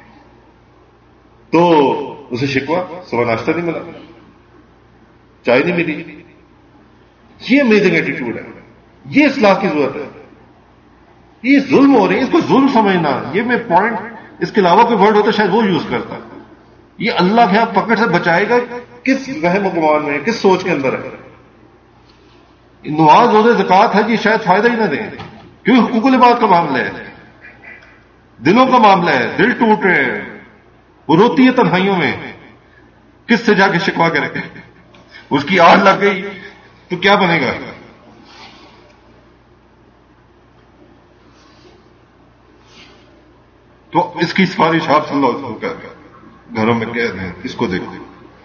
تو اسے شکوا, صبح ناشتہ نہیں ملا, چائے نہیں ملی. یہ امیزنگ ایٹیٹیوڈ ہے, یہ اصلاح کی ضرورت ہے. یہ ظلم ہو رہی ہے, اس کو ظلم سمجھنا. یہ میں پوائنٹ, اس کے علاوہ کوئی ورڈ ہوتا شاید وہ یوز کرتا. یہ اللہ کے آپ پکڑ سے بچائے گا کس وہم و گمان میں, کس سوچ کے اندر ہے. نماز روزے زکوٰۃ ہے, یہ شاید فائدہ ہی نہ دیں, کیونکہ حقوق العباد کا معاملہ ہے, دلوں کا معاملہ ہے, دل ٹوٹ رہے ہیں, وہ روتی ہے تنہائیوں میں, کس سے جا کے شکوا کرے. اس کی آڑ لگ گئی تو کیا بنے گا. تو اس کی سفارش آپ صلی اللہ علیہ وسلم کا گھروں میں کہہ رہے ہیں, اس کو دیکھو.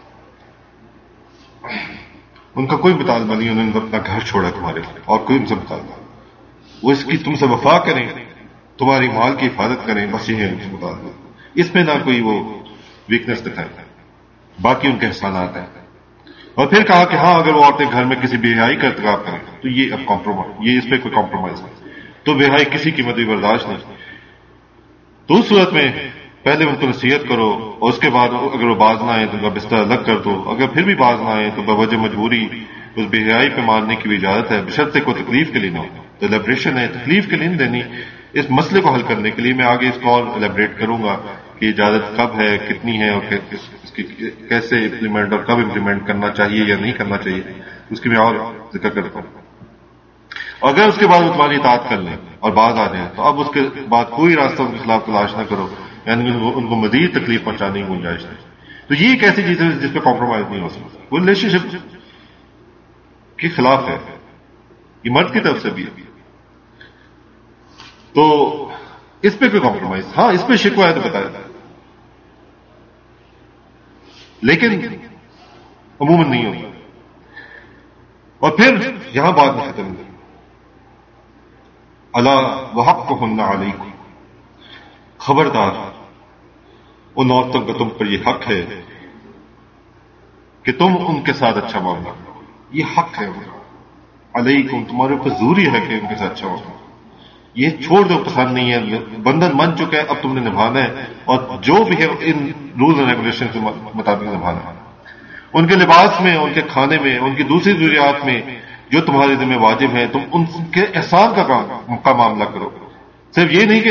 ان کا کوئی مطالبہ نہیں, انہوں نے اپنا گھر چھوڑا تمہارے لیے, اور کوئی ان سے مطالبہ. وہ اس کی تم سے وفا کریں, تمہاری مال کی حفاظت کریں, بس یہ ہے ان سے مطالبہ. اس میں نہ کوئی وہ ویکنس دکھائے, باقی ان کے احسانات ہیں. اور پھر کہا کہ ہاں اگر وہ عورتیں گھر میں کسی بے حیائی کا ارتکاب کریں تو یہ اب کمپرومائز, یہ اس پہ کوئی کمپرومائز نہیں, تو بے حیائی کسی قیمت بھی برداشت نہیں. تو اس صورت میں پہلے ان کو نصیحت کرو, اور اس کے بعد اگر وہ باز نہ آئے تو ان کا بستر الگ کر دو. اگر پھر بھی باز نہ آئے تو بوجہ مجبوری اس بے حیائی پہ ماننے کی بھی اجازت ہے, بشرطے کوئی تکلیف کے لیے نہ ہو. تو ایلیبریشن ہے, تکلیف کے لیے نہیں دینی. اس مسئلے کو حل کرنے کے لیے میں آگے اس کو اور ایلیبریٹ کروں گا کہ اجازت کب ہے, کتنی ہے, اور اس کی کیسے امپلیمنٹ اور کب امپلیمنٹ کرنا چاہیے یا نہیں کرنا چاہیے, اس کی میں اور ذکر کرتا ہوں. اگر اس کے بعد وہ تمہاری اطاعت کر لیں اور باز آ جائیں, تو اب اس کے بعد کوئی راستہ ان کے خلاف تلاش نہ کرو, یعنی ان کو مزید تکلیف پہنچانے کی گنجائش نہیں. تو یہ ایک ایسی چیز ہے جس پہ کمپرومائز نہیں ہو سکتا. وہ ریلیشن شپ کے خلاف ہے, یہ مرد کی طرف سے بھی ہے. تو اس پہ کوئی کمپرومائز, ہاں اس پہ شکوہ ہے تو بتایا, لیکن عموماً نہیں ہوگا. اور پھر یہاں بات نہیں ختم ہوئی. اللہ وحقہن علیکم, خبردار ان عورتوں کا تم پر یہ حق ہے کہ تم ان کے ساتھ اچھا معاملہ کرو. یہ حق ہے علیکم, تمہارے اوپر ضروری ہے کہ ان کے ساتھ اچھا معاملہ. یہ چھوڑ دو, پسند نہیں ہے, بندھن بن چکا ہے, اب تم نے نبھانا ہے, اور جو بھی ہے ان رول اینڈ ریگولیشن کے مطابق نبھانا ہے. ان کے لباس میں, ان کے کھانے میں, ان کی دوسری ضروریات میں جو تمہارے ذمہ واجب ہیں, تم ان کے احسان کا معاملہ کرو. صرف یہ نہیں کہ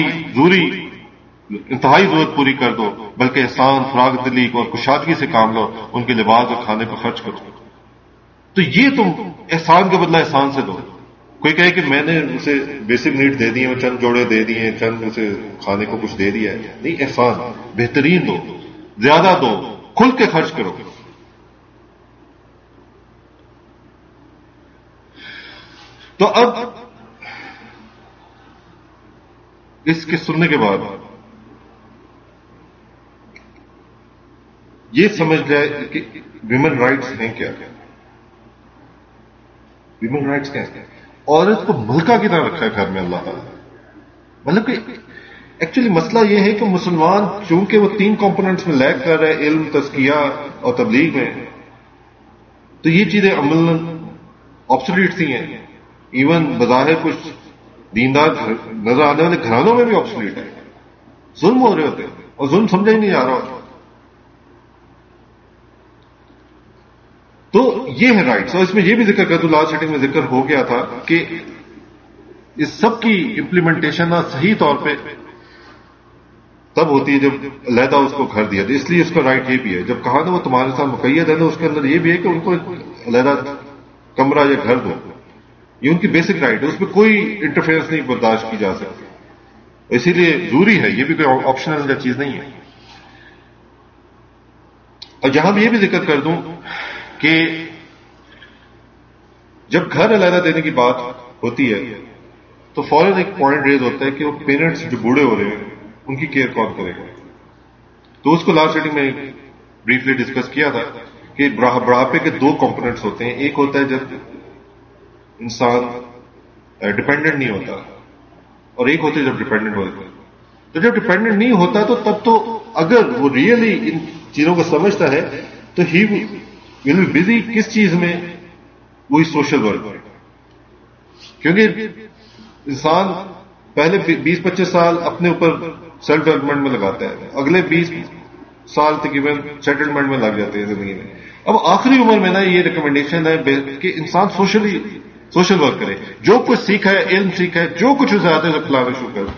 انتہائی ضرورت پوری کر دو, بلکہ احسان, فراغ دلی اور کشادگی سے کام لو, ان کے لباس اور کھانے پر خرچ کرو. تو یہ تم احسان کا بدلہ احسان سے دو. کوئی کہے کہ میں نے اسے بیسک نیڈ دے دی ہیں, چند جوڑے دے دیے, چند اسے کھانے کو کچھ دے دیا ہے, نہیں, احسان بہترین دو, زیادہ دو, کھل کے خرچ کرو. تو اب اس کے سننے کے بعد یہ سمجھ جائے کہ ویمن رائٹس ہیں کیا. ویمن رائٹس کیا ہیں؟ عورت کو ملکہ کی طرح رکھا ہے گھر میں اللہ تعالیٰ. مطلب کہ ایکچولی مسئلہ یہ ہے کہ مسلمان چونکہ وہ 3 کمپوننٹس میں لیک کر رہے ہیں, علم, تزکیہ اور تبلیغ میں, تو یہ چیزیں عملاً آبسولیٹ سی ہیں. ایون بظاہر کچھ دیندار نظر آنے والے گھرانوں میں بھی آبسولیٹ ہے. ظلم ہو رہے ہوتے ہیں اور ظلم سمجھا ہی نہیں جا رہا ہوتا. تو یہ ہے رائٹس. اور اس میں یہ بھی ذکر کر دوں, لاسٹ سیٹنگ میں ذکر ہو گیا تھا کہ اس سب کی امپلیمنٹیشن صحیح طور پہ تب ہوتی ہے جب علیحدہ اس کو گھر دیا جائے. اس لیے اس کا رائٹ یہ بھی ہے. جب کہا نا وہ تمہارے ساتھ مقید ہے نا، اس کے اندر یہ بھی ہے کہ ان کو علیحدہ کمرہ یا گھر دو. یہ ان کی بیسک رائٹ ہے، اس میں کوئی انٹرفیئرنس نہیں برداشت کی جا سکتی. اسی لیے ضروری ہے، یہ بھی کوئی آپشنل کا چیز نہیں ہے. اور جہاں بھی یہ بھی ذکر کر دوں کہ جب گھر علیحدہ دینے کی بات ہوتی ہے تو فوراً ایک پوائنٹ ریز ہوتا ہے کہ وہ پیرنٹس جو بوڑھے ہو رہے ہیں ان کی کیئر کون کرے گا. تو اس کو لاسٹ سیٹنگ میں بریفلی ڈسکس کیا تھا کہ بڑھاپے کے دو کمپوننٹس ہوتے ہیں. ایک ہوتا ہے جب انسان ڈپینڈنٹ نہیں ہوتا، اور ایک ہوتا ہے جب ڈپینڈنٹ ہوتا ہے. تو جب ڈپینڈنٹ نہیں ہوتا تو تب تو اگر وہ ریئلی ان چیزوں کو سمجھتا ہے تو ہی ول بی بزی کس چیز میں؟ وہی سوشل ورک. کیونکہ انسان پہلے 20-25 سال اپنے اوپر سیلف ڈیولپمنٹ میں لگاتا ہے، اگلے 20 سال تقریباً سیٹلمنٹ میں لگ جاتے ہیں زندگی میں. اب آخری عمر میں نا یہ ریکمنڈیشن ہے کہ انسان سوشل ورک کرے. جو کچھ سیکھا ہے، علم سیکھا ہے، جو کچھ اسے آتا ہے سب پلانا شروع کر.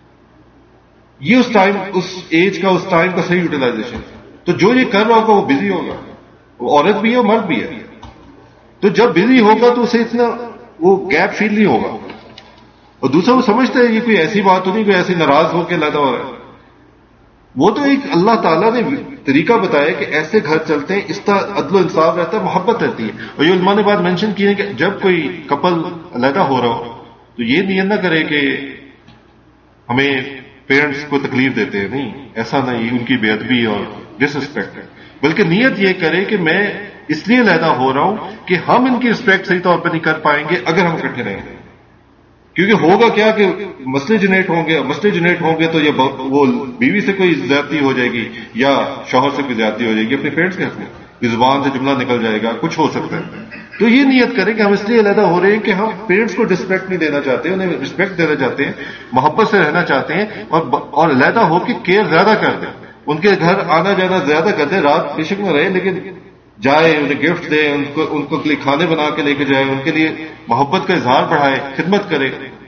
یہ اس ٹائم، اس ایج کا، اس ٹائم کا صحیح یوٹیلائزیشن. تو جو یہ کر رہا ہوگا وہ بزی ہوگا، وہ عورت بھی ہے مرد بھی ہے. تو جب بزی ہوگا تو اسے اتنا وہ گیپ فیل نہیں ہوگا. اور دوسرا وہ سمجھتا ہے یہ کوئی ایسی بات تو نہیں، کوئی ایسی ناراض ہو کے علیحدہ ہو رہا ہے. وہ تو ایک اللہ تعالیٰ نے طریقہ بتایا کہ ایسے گھر چلتے ہیں، اس طرح عدل و انصاف رہتا ہے، محبت رہتی ہے. اور یہ علماء نے بات مینشن کی ہے کہ جب کوئی کپل علیحدہ ہو رہا ہو تو یہ نیت نہ کرے کہ ہمیں پیرنٹس کو تکلیف دیتے ہیں. نہیں، ایسا نہیں، ان کی بے ادبی اور ڈس رسپیکٹ ہے. بلکہ نیت یہ کرے کہ میں اس لیے علیحدہ ہو رہا ہوں کہ ہم ان کی رسپیکٹ صحیح طور پہ نہیں کر پائیں گے اگر ہم اکٹھے رہیں گے. کیونکہ ہوگا کیا کہ مسئلے جنریٹ ہوں گے تو یہ وہ بیوی سے کوئی زیادتی ہو جائے گی یا شوہر سے کوئی زیادتی ہو جائے گی اپنے پیرنٹس کے حق میں، زبان سے جملہ نکل جائے گا، کچھ ہو سکتا ہے. تو یہ نیت کریں کہ ہم اس لیے علیحدہ ہو رہے ہیں کہ ہم پیرنٹس کو ڈسپیکٹ نہیں دینا چاہتے، انہیں رسپیکٹ دینا چاہتے ہیں، محبت سے رہنا چاہتے ہیں، اور علیحدہ ہو کے کیئر زیادہ کر دیں. ان کے گھر آنا جانا زیادہ کر دیں. رات بے شک میں رہے لیکن جائے، انہیں گفٹ دے، ان کو لیے کھانے بنا کے لے کے جائے، ان کے لیے محبت کا اظہار بڑھائے، خدمت کرے.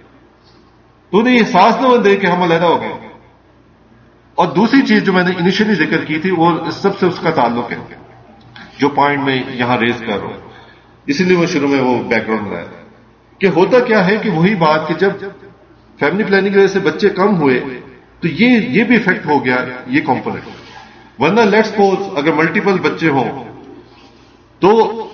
تو انہیں یہ احساس نہ دے کہ ہم علیحدہ ہو گئے. اور دوسری چیز جو میں نے انیشلی ذکر کی تھی وہ سب سے اس کا تعلق ہے، جو پوائنٹ میں یہاں ریز کر رہا ہوں. اسی لیے میں شروع میں وہ بیک گراؤنڈ بنایا کہ ہوتا کیا ہے کہ وہی بات کہ جب فیملی پلاننگ کی وجہ سے بچے کم ہوئے تو یہ بھی افیکٹ ہو گیا یہ کمپوننٹ. ورنہ لیٹس سپوز اگر ملٹیپل بچے ہوں تو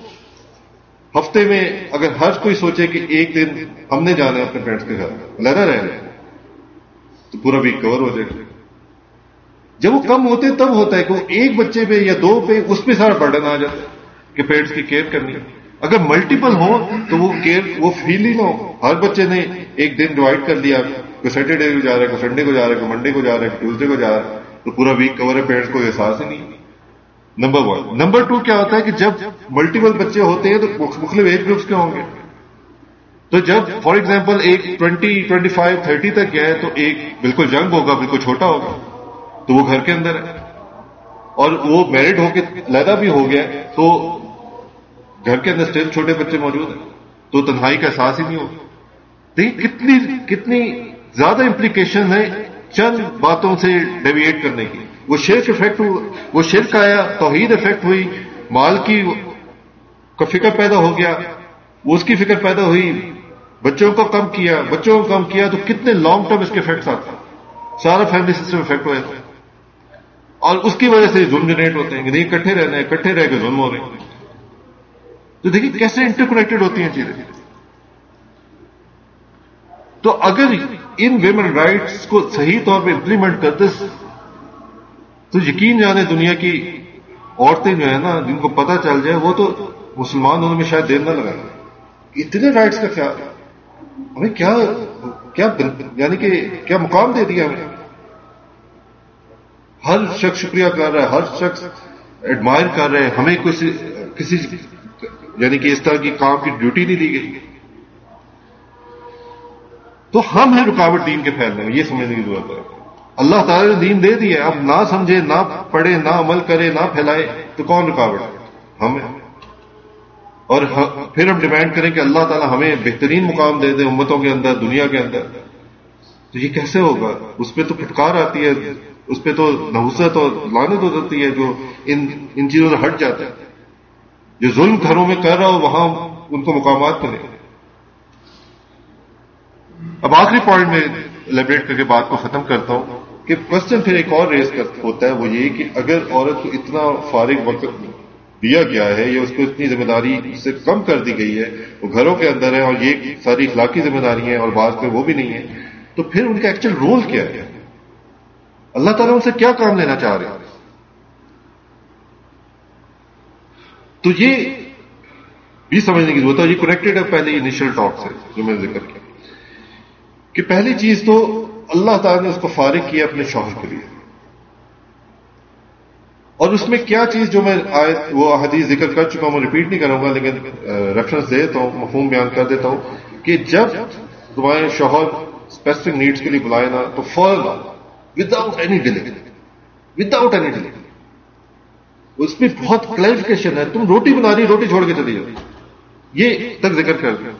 ہفتے میں اگر ہر کوئی سوچے کہ ایک دن ہم نے جانا ہے اپنے فرینڈس کے گھر علیحدہ رہنا تو پورا ویک کور ہو جائے گا. جب وہ کم ہوتے تب ہوتا ہے کہ وہ ایک بچے پہ یا دو پہ اس پہ سارا برڈن آ جاتا ہے کہ پیرنٹس کی کیئر کرنی ہے. اگر ملٹیپل ہو تو وہ کیئر وہ فیل ہی نہ ہو. ہر بچے نے ایک دن ڈیوائڈ کر لیا، کوئی سیٹرڈے کو جا رہا ہے، کوئی سنڈے کو جا رہا ہے، کوئی منڈے کو جا رہا ہے، کوئی ٹیوزڈے کو جا رہا ہے، تو پورا ویک کور ہے، پیرنٹس کو احساس ہی نہیں. نمبر 1. نمبر 2 کیا ہوتا ہے کہ جب ملٹیپل بچے ہوتے ہیں تو مختلف ایج گروپس کے ہوں گے. تو جب فار ایگزامپل ایک 20, 25, 30 تک گیا ہے تو ایک بالکل ینگ ہوگا، بالکل چھوٹا ہوگا، تو وہ گھر کے اندر ہے. اور وہ میرڈ ہو کے علیحدہ بھی ہو گیا تو گھر کے اندر اسٹل چھوٹے بچے موجود ہیں، تو تنہائی کا احساس ہی نہیں ہوگا. دیکھیے کتنی زیادہ امپلیکیشن ہے چند باتوں سے ڈیویٹ کرنے کی. وہ شرک افیکٹ، وہ شرک آیا، توحید افیکٹ ہوئی، مال کی کا فکر پیدا ہو گیا، وہ اس کی فکر پیدا ہوئی، بچوں کو کم کیا تو کتنے لانگ ٹرم اس کے افیکٹس آتے ہیں. سارا فیملی سسٹم افیکٹ ہوا ہے اور اس کی وجہ سے ظلم جنریٹ ہوتے ہیں کہ نہیں اکٹھے رہنا ہے، اکٹھے رہ کے ظلم ہو رہے ہیں. تو دیکھیے کیسے انٹر کنیکٹڈ ہوتی ہیں چیزیں. تو اگر ان ویمن رائٹس کو صحیح طور پہ امپلیمنٹ کرتے تو یقین جانے دنیا کی عورتیں جو ہے نا جن کو پتہ چل جائے وہ تو مسلمان ہونے میں شاید دیر نہ لگائیں. اتنے رائٹس کا خیال ہمیں کیا یعنی کہ کیا مقام دے دیا ہمیں. ہر شخص شکریہ کر رہا ہے، ہر شخص ایڈمائر کر رہے ہیں، ہمیں کسی یعنی کہ اس طرح کی کام کی ڈیوٹی نہیں دی گئی. تو ہم ہیں رکاوٹ دین کے پھیلنے میں، یہ سمجھنے کی ضرورت ہے. اللہ تعالیٰ نے دین دے دیا، اب نہ سمجھے، نہ پڑھے، نہ عمل کرے، نہ پھیلائے تو کون رکاوٹ ہے؟ ہم ہیں. اور پھر ہم ڈیمانڈ کریں کہ اللہ تعالیٰ ہمیں بہترین مقام دے دے امتوں کے اندر، دنیا کے اندر. تو یہ کیسے ہوگا؟ اس پہ تو پھٹکار آتی ہے اس پہ تو نحوست اور لعنت ہو جاتی ہے جو ان چیزوں سے ہٹ جاتا ہے. جو ظلم گھروں میں کر رہا ہو وہاں ان کو مقامات ملے. اب آخری پوائنٹ میں ایلیبریٹ کر کے بات کو ختم کرتا ہوں کہ کوشچن پھر ایک اور ریز ہوتا ہے، وہ یہ کہ اگر عورت کو اتنا فارغ وقت دیا گیا ہے یا اس کو اتنی ذمہ داری سے کم کر دی گئی ہے، وہ گھروں کے اندر ہے اور یہ ساری اخلاقی ذمہ داری ہیں اور بعض میں وہ بھی نہیں ہے، تو پھر ان کا ایکچوئل رول کیا ہے؟ اللہ تعالیٰ ان سے کیا کام لینا چاہ رہے ہیں؟ تو یہ بھی سمجھنے کی ضرورت ہے. یہ کنیکٹڈ ہے پہلے انیشل ٹاک سے جو میں نے ذکر کیا کہ پہلی چیز تو اللہ تعالیٰ نے اس کو فارغ کیا اپنے شوہر کے لیے، اور اس میں کیا چیز جو میں وہ حدیث ذکر کر چکا ہوں، میں ریپیٹ نہیں کروں گا لیکن ریفرنس دے دیتا ہوں، مفہوم بیان کر دیتا ہوں کہ جب تمہارے شوہر اسپیسیفک نیڈس کے لیے بلائے نا تو فوراً وداؤٹ اینی ڈیلے. اس میں بہت کلیریفیکیشن ہے. تم روٹی بنا رہی، روٹی چھوڑ کے چلی جاؤ، یہ تک ذکر کر دیں.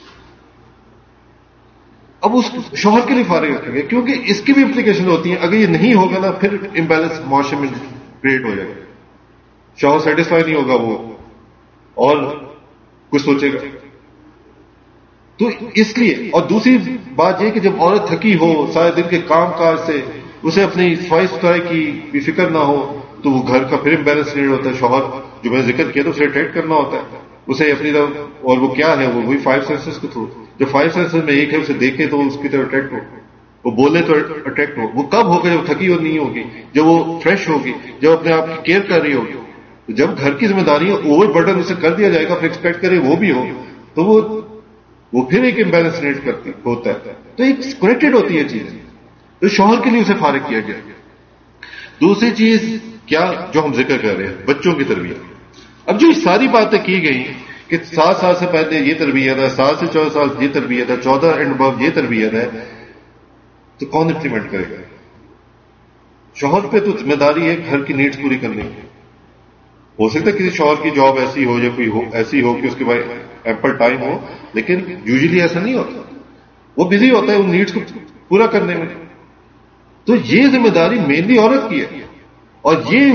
اب اس شوہر کے لیے فارغ رکھیں گے کیونکہ اس کی بھی امپلیکیشن ہوتی ہیں. اگر یہ نہیں ہوگا نا پھر امبیلنس معاشرے میں کریٹ ہو جائے گا. شوہر سیٹسفائی نہیں ہوگا وہ اور کچھ سوچے گا. تو اس لیے، اور دوسری بات یہ کہ جب عورت تھکی ہو سارے دن کے کام کاج سے، اسے اپنی صفائی ستھرائی کی بھی فکر نہ ہو تو وہ گھر کا پھر امبیلنس نہیں ہوتا ہے. شوہر جو میں نے ذکر کیا تو اسے اٹیک کرنا ہوتا ہے اسے اپنی طرف، اور وہ کیا ہے وہی 5 سینسز کے تھرو. جو 5 سینسز میں ایک ہے اسے دیکھے تو اس کی طرف اٹیکٹ ہو، وہ بولے تو اٹیکٹ ہو. وہ کب ہوگا؟ جب تھکی ہو نہیں ہوگی، جب وہ فریش ہوگی، جب اپنے آپ کی کیئر کر رہی ہوگی. جب گھر کی ذمہ داری اوور برڈن اسے کر دیا جائے گا پھر ایکسپیکٹ کرے وہ بھی ہو تو وہ پھر ایک امبیلنس کریٹ ہوتا ہے. تو ایک کنیکٹڈ ہوتی ہے چیزیں. تو شوہر کے لیے اسے فارغ کیا گیا. دوسری چیز کیا جو ہم ذکر کر رہے ہیں، بچوں کی تربیت. اب جو ساری باتیں کی گئی کہ 7 سال سے پہلے یہ تربیت ہے، 7 سے 14 سال یہ تربیت ہے، 14 اینڈ ابو یہ تربیت ہے، تو کون امپلیمنٹ کرے گا؟ شوہر پہ تو ذمہ داری ہے گھر کی نیڈز پوری کرنے کی. ہو سکتا ہے کسی شوہر کی جاب ایسی ہو یا کوئی ایسی ہو کہ اس کے پاس ایمپل ٹائم ہو، لیکن یوزلی ایسا نہیں ہوتا. وہ بزی ہوتا ہے ان نیڈز کو پورا کرنے میں. تو یہ ذمہ داری مینلی عورت کی ہے اور یہ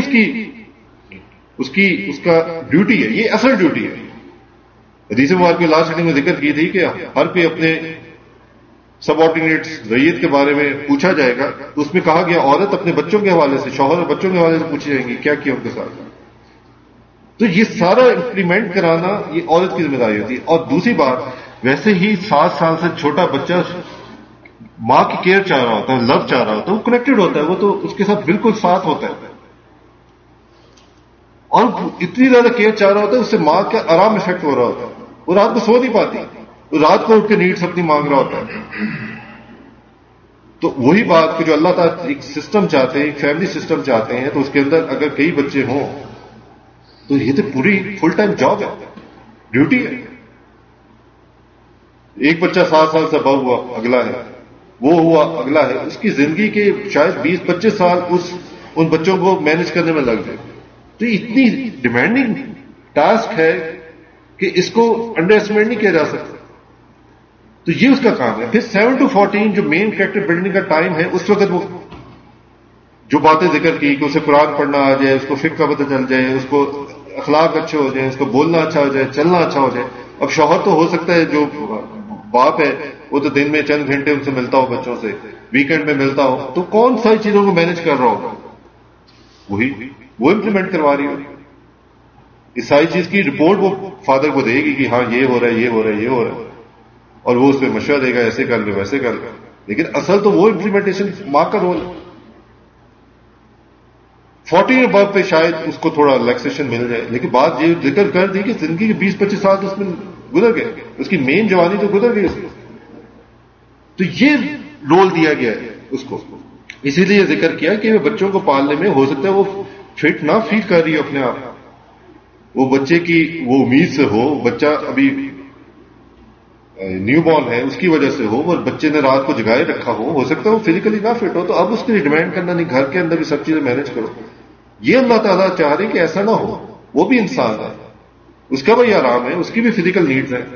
اس کا ڈیوٹی ہے، یہ اصل ڈیوٹی ہے. حدیث مبارکہ کی لاسٹ میٹنگ میں ذکر کی تھی کہ ہر کوئی اپنے سب آرڈینیٹس ریت کے بارے میں پوچھا جائے گا. تو اس میں کہا گیا عورت اپنے بچوں کے حوالے سے، شوہر اور بچوں کے حوالے سے پوچھی جائیں گی کیا کیا ان کے ساتھ. تو یہ سارا امپلیمنٹ کرانا یہ عورت کی ذمہ داری ہوتی ہے. اور دوسری بات، ویسے ہی 7 سال سے چھوٹا بچہ ماں کی کیئر چاہ رہا ہوتا ہے، لو چاہ رہا ہوتا ہے، وہ کنیکٹڈ ہوتا ہے، وہ تو اس کے ساتھ بالکل ساتھ ہوتا ہے اور اتنی زیادہ کیئر چاہ رہا ہوتا ہے اس سے ماں کا آرام افیکٹ ہو رہا ہوتا ہے. وہ رات کو سو نہیں پاتی، وہ رات کو اٹھ کے نیڈس اپنی مانگ رہا ہوتا ہے. تو وہی بات کہ جو اللہ تعالیٰ ایک سسٹم چاہتے ہیں، ایک فیملی سسٹم چاہتے ہیں، تو اس کے اندر اگر کئی بچے ہوں تو یہ تو پوری فل ٹائم جاب ہے، ڈیوٹی ہے. ایک بچہ 7 سال سے ابو ہوا اگلا ہے، وہ ہوا اگلا ہے. اس کی زندگی کے شاید 20-25 سال ان بچوں کو مینج کرنے میں لگ جائے. تو اتنی ڈیمانڈنگ ٹاسک ہے کہ اس کو انڈر ایسٹیمیٹ نہیں کیا جا سکتا. تو یہ اس کا کام ہے. پھر 7 to 14 جو مین کریکٹر بلڈنگ کا ٹائم ہے، اس وقت وہ جو باتیں ذکر کی کہ اسے قرآن پڑھنا آ جائے، اس کو فقہ کا پتہ چل جائے، اس کو اخلاق اچھے ہو جائیں، اس کو بولنا اچھا ہو جائے، چلنا اچھا ہو جائے. اب شوہر تو ہو سکتا ہے جو باپ ہے وہ تو دن میں چند گھنٹے ان سے ملتا ہو، بچوں سے ویکینڈ میں ملتا ہو، تو کون ساری چیزوں کو مینج کر رہا ہوگا؟ وہ امپلیمنٹ کروا رہی ہوگی. اس ساری چیز کی رپورٹ وہ فادر کو دے گی کہ ہاں یہ ہو رہا ہے، یہ ہو رہا ہے، یہ ہو رہا ہے، اور وہ اس پہ مشورہ دے گا ایسے کر لے ویسے کر لے. لیکن اصل تو وہ امپلیمنٹیشن ماں کا رول ہے. 40 ابو پہ شاید اس کو تھوڑا ریلیکسیشن مل جائے، لیکن بات یہ ذکر کر دی کہ زندگی کے 20-25 سال تو اس میں گزر گئے، اس کی مین جوانی تو گزر گئی اس میں. تو یہ رول دیا گیا ہے اس کو. اسی لیے ذکر کیا کہ بچوں کو پالنے میں ہو سکتا ہے وہ فٹ نہ فیل کر رہی ہو اپنے آپ، وہ بچے کی وہ امید سے ہو، بچہ ابھی نیو بورن ہے اس کی وجہ سے ہو، اور بچے نے رات کو جگائے رکھا ہو سکتا ہے وہ فزیکلی نہ فٹ ہو. تو اب اس کے لیے ڈیمانڈ کرنا نہیں، گھر کے اندر بھی سب چیزیں مینج کرو. یہ اللہ تعالیٰ چاہ رہے کہ ایسا نہ ہو. وہ بھی انسان ہے، اس کا بھی آرام ہے، اس کی بھی فزیکل نیڈز ہیں.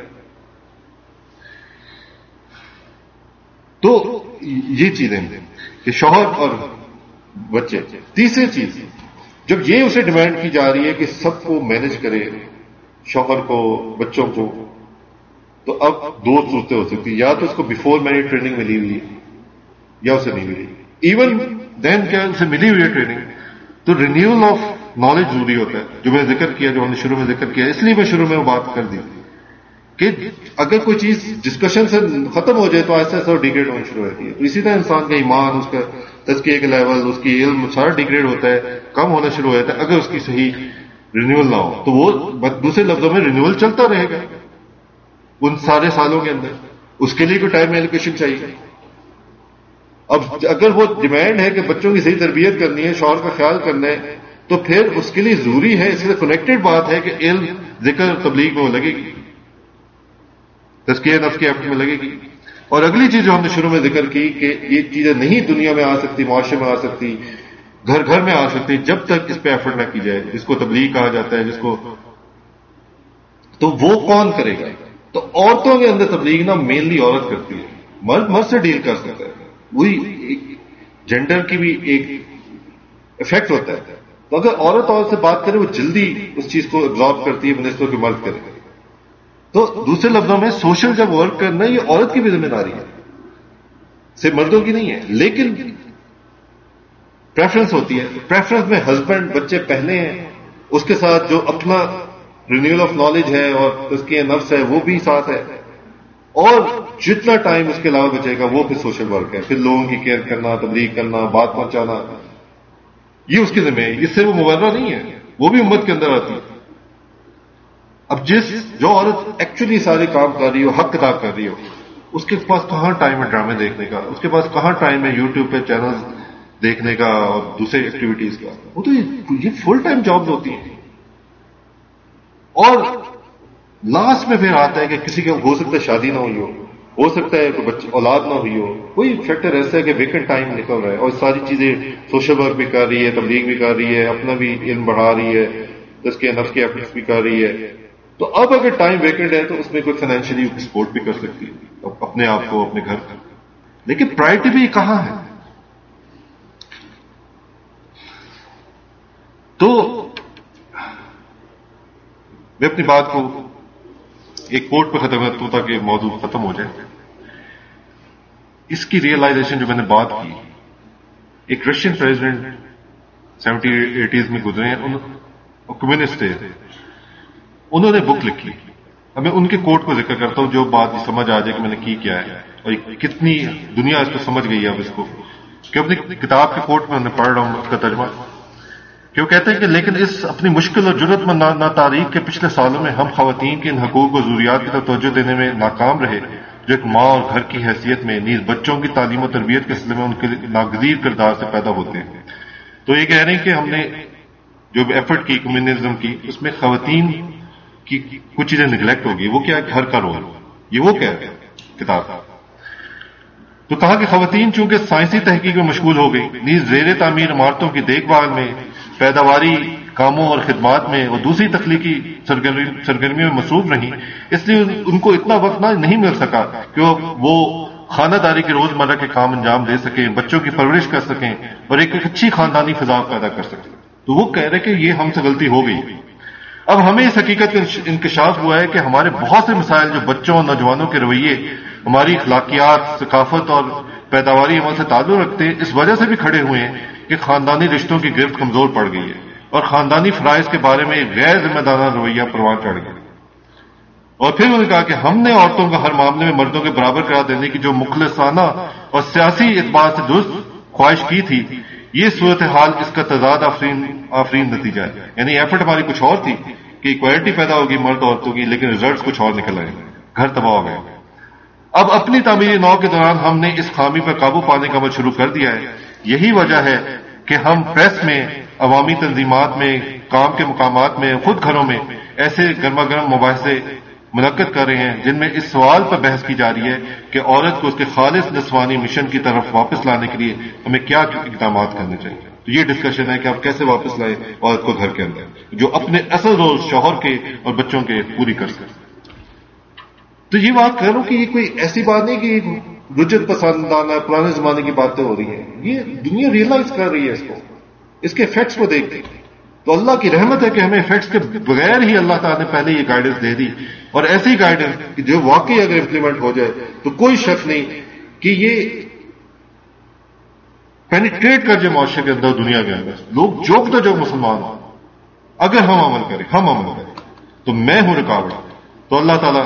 تو یہ چیزیں کہ شوہر اور بچے. تیسری چیز، جب یہ اسے ڈیمانڈ کی جا رہی ہے کہ سب کو مینج کرے، شوہر کو، بچوں کو، تو اب دو صورتیں ہو سکتی، یا تو اس کو بیفور میرج ٹریننگ ملی ہوئی ہے یا اسے نہیں ملی. ایون دین کیا اسے ملی ہوئی ہے ٹریننگ، تو رینیول آف نالج ضروری ہوتا ہے، جو میں ذکر کیا، جو ہم نے شروع میں ذکر کیا. اس لیے میں شروع میں وہ بات کر دی کہ اگر کوئی چیز ڈسکشن سے ختم ہو جائے تو ایسا ایسا ڈیگریڈ ہونا شروع ہوتی ہے. تو اسی طرح انسان کا ایمان، اس کا تزکیے کا لیول، اس کی علم سارا ڈیگریڈ ہوتا ہے، کم ہونا شروع ہو جاتا ہے اگر اس کی صحیح رینیول نہ ہو. تو وہ دوسرے لفظوں میں رینیول چلتا رہے گا ان سارے سالوں کے اندر. اس کے لیے کوئی ٹائم ایلوکیشن چاہیے. اب اگر وہ ڈیمانڈ ہے کہ بچوں کی صحیح تربیت کرنی ہے، شوہر کا خیال کرنا ہے، تو پھر اس کے لیے ضروری ہے، اس سے کنیکٹڈ بات ہے کہ علم، ذکر، تبلیغ میں وہ لگے گی، تزکیہ نفس کے ایفٹ میں لگے گی. اور اگلی چیز جو ہم نے شروع میں ذکر کی کہ یہ چیزیں نہیں دنیا میں آ سکتی، معاشرے میں آ سکتی، گھر گھر میں آ سکتی جب تک اس پہ ایفرٹ نہ کی جائے، جس کو تبلیغ کہا جاتا ہے، جس کو، تو وہ کون کرے گا؟ تو عورتوں کے اندر تبلیغ نا مینلی عورت کرتی ہے، مرد سے ڈیل کر سکتا ہے. وہی جینڈر کی بھی ایک افیکٹ ہوتا ہے. تو اگر عورت سے بات کرے وہ جلدی اس چیز کو ابزارو کرتی ہے بنسبت کہ مرد کرے. تو دوسرے لفظوں میں سوشل جب ورک کرنا یہ عورت کی بھی ذمہ داری ہے، صرف مردوں کی نہیں ہے. لیکن پریفرنس ہوتی ہے، پریفرنس میں ہسبینڈ، بچے پہلے ہیں، اس کے ساتھ جو اپنا رینیول آف نالج ہے اور تزکیہ نفس ہے وہ بھی ساتھ ہے، اور جتنا ٹائم اس کے علاوہ بچے گا وہ پھر سوشل ورک ہے، پھر لوگوں کی کیئر کرنا، تبلیغ کرنا، بات پہنچانا، یہ اس کی ذمہ ہے. اس سے وہ مبرہ نہیں ہے، وہ بھی امت کے اندر آتی ہے. اب جو عورت ایکچولی سارے کام کر رہی ہو، حق ادا کر رہی ہو، اس کے پاس کہاں ٹائم ہے ڈرامے دیکھنے کا، اس کے پاس کہاں ٹائم ہے یوٹیوب پہ چینل دیکھنے کا اور دوسرے ایکٹیویٹیز کا. وہ تو یہ فل ٹائم جابز ہوتی ہیں. اور لاسٹ میں پھر آتا ہے کہ کسی کا ہو سکتا ہے شادی نہ ہوئی ہو سکتا ہے کہ بچے اولاد نہ ہوئی ہو، کوئی فیکٹر ایسا ہے کہ ویکنڈ ٹائم نکل رہا ہے، اور ساری چیزیں سوشل ورک بھی کر رہی ہے، تبلیغ بھی کر رہی ہے، اپنا بھی علم بڑھا رہی ہے، اس کے نفس کے ایفرٹس بھی کر رہی ہے. تو اب اگر ٹائم ویکنڈ ہے تو اس میں کوئی فائنینشلی سپورٹ بھی کر سکتی ہے اپنے آپ کو، اپنے گھر کا. لیکن پرائرٹی بھی کہاں ہے؟ تو میں اپنی بات کو ایک کوٹ پہ ختم کرتا ہوں تاکہ موضوع ختم ہو جائے. اس کی ریئلائزیشن جو میں نے بات کی، ایک رشین پریزیڈنٹ 70-80s میں گزرے ہیں، کمیونسٹ تھے، انہوں نے بک لکھی. اب میں ان کے کوٹ کو ذکر کرتا ہوں جو بات سمجھ آ جائے کہ میں نے کی کیا ہے اور کتنی دنیا اس کو سمجھ گئی ہے اب اس کو، کہ اپنی کتاب کے کوٹ میں میں پڑھ رہا ہوں اس کا ترجمہ، کہ وہ کہتے ہیں کہ لیکن اس اپنی مشکل اور جرت مند تاریخ کے پچھلے سالوں میں ہم خواتین کے ان حقوق و ضروریات کی طرف توجہ دینے میں ناکام رہے جو ایک ماں اور گھر کی حیثیت میں، نیز بچوں کی تعلیم و تربیت کے سلسلے میں ان کے ناگزیر کردار سے پیدا ہوتے ہیں. تو یہ کہہ رہے ہیں کہ ہم نے جو ایفرٹ کی کمیونزم کی، اس میں خواتین کی کچھ چیزیں نگلیکٹ ہوگی. وہ کیا ہے؟ گھر کا رول. یہ وہ کہہ رہے ہیں کتاب. تو کہا کہ خواتین چونکہ سائنسی تحقیق میں مشغول ہو گئی، نیز زیر تعمیر عمارتوں کی دیکھ بھال میں، پیداواری کاموں اور خدمات میں اور دوسری تخلیقی سرگرمیوں میں مصروف رہیں، اس لیے ان کو اتنا وقت نہیں مل سکا کہ وہ خانہ داری کے روزمرہ کے کام انجام دے سکیں، بچوں کی پرورش کر سکیں اور ایک اچھی خاندانی فضا پیدا کر سکیں. تو وہ کہہ رہے کہ یہ ہم سے غلطی ہو گئی. اب ہمیں اس حقیقت کا انکشاف ہوا ہے کہ ہمارے بہت سے مسائل جو بچوں اور نوجوانوں کے رویے، ہماری اخلاقیات، ثقافت اور پیداواری عمل سے تعلق رکھتے ہیں، اس وجہ سے بھی کھڑے ہوئے ہیں کہ خاندانی رشتوں کی گرفت کمزور پڑ گئی ہے اور خاندانی فرائض کے بارے میں غیر ذمہ دارانہ رویہ پروان چڑھ گیا. اور پھر انہوں نے کہا کہ ہم نے عورتوں کو ہر معاملے میں مردوں کے برابر قرار دینے کی جو مخلصانہ اور سیاسی اعتبار سے درست خواہش کی تھی، یہ صورتحال اس کا تضاد آفرین نتیجہ ہے. یعنی ایفرٹ ہماری کچھ اور تھی کہ ایکوالٹی پیدا ہوگی مرد عورتوں کی، لیکن ریزلٹس کچھ اور نکل آئے، گھر تباہ ہو گئے. اب اپنی تعمیری نو کے دوران ہم نے اس خامی پر قابو پانے کا عمل شروع کر دیا ہے. یہی وجہ ہے کہ ہم پریس میں، عوامی تنظیمات میں، کام کے مقامات میں، خود گھروں میں ایسے گرما گرم مباحثے منعقد کر رہے ہیں جن میں اس سوال پر بحث کی جا رہی ہے کہ عورت کو اس کے خالص نسوانی مشن کی طرف واپس لانے کے لیے ہمیں کیا اقدامات کرنے چاہیے. تو یہ ڈسکشن ہے کہ آپ کیسے واپس لائیں عورت کو گھر کے اندر، جو اپنے اصل رول شوہر کے اور بچوں کے پوری کر سکے. تو یہ بات کہہ رہا ہوں کہ یہ کوئی ایسی بات نہیں کہ رجت پسندانہ پرانے زمانے کی باتیں ہو رہی ہیں. یہ دنیا ریئلائز کر رہی ہے اس کو، اس کے افیکٹس کو دیکھ کے. تو اللہ کی رحمت ہے کہ ہمیں افیکٹس کے بغیر ہی اللہ تعالیٰ نے پہلے یہ گائیڈنس دے دی، اور ایسی گائیڈنس کہ جو واقعی اگر امپلیمنٹ ہو جائے تو کوئی شک نہیں کہ یہ پینیٹریٹ کر جائے معاشرے کے اندر، دنیا کے اندر. لوگ جو مسلمان ہوں، اگر ہم عمل کریں تو میں ہوں رکاوٹ. تو اللہ تعالیٰ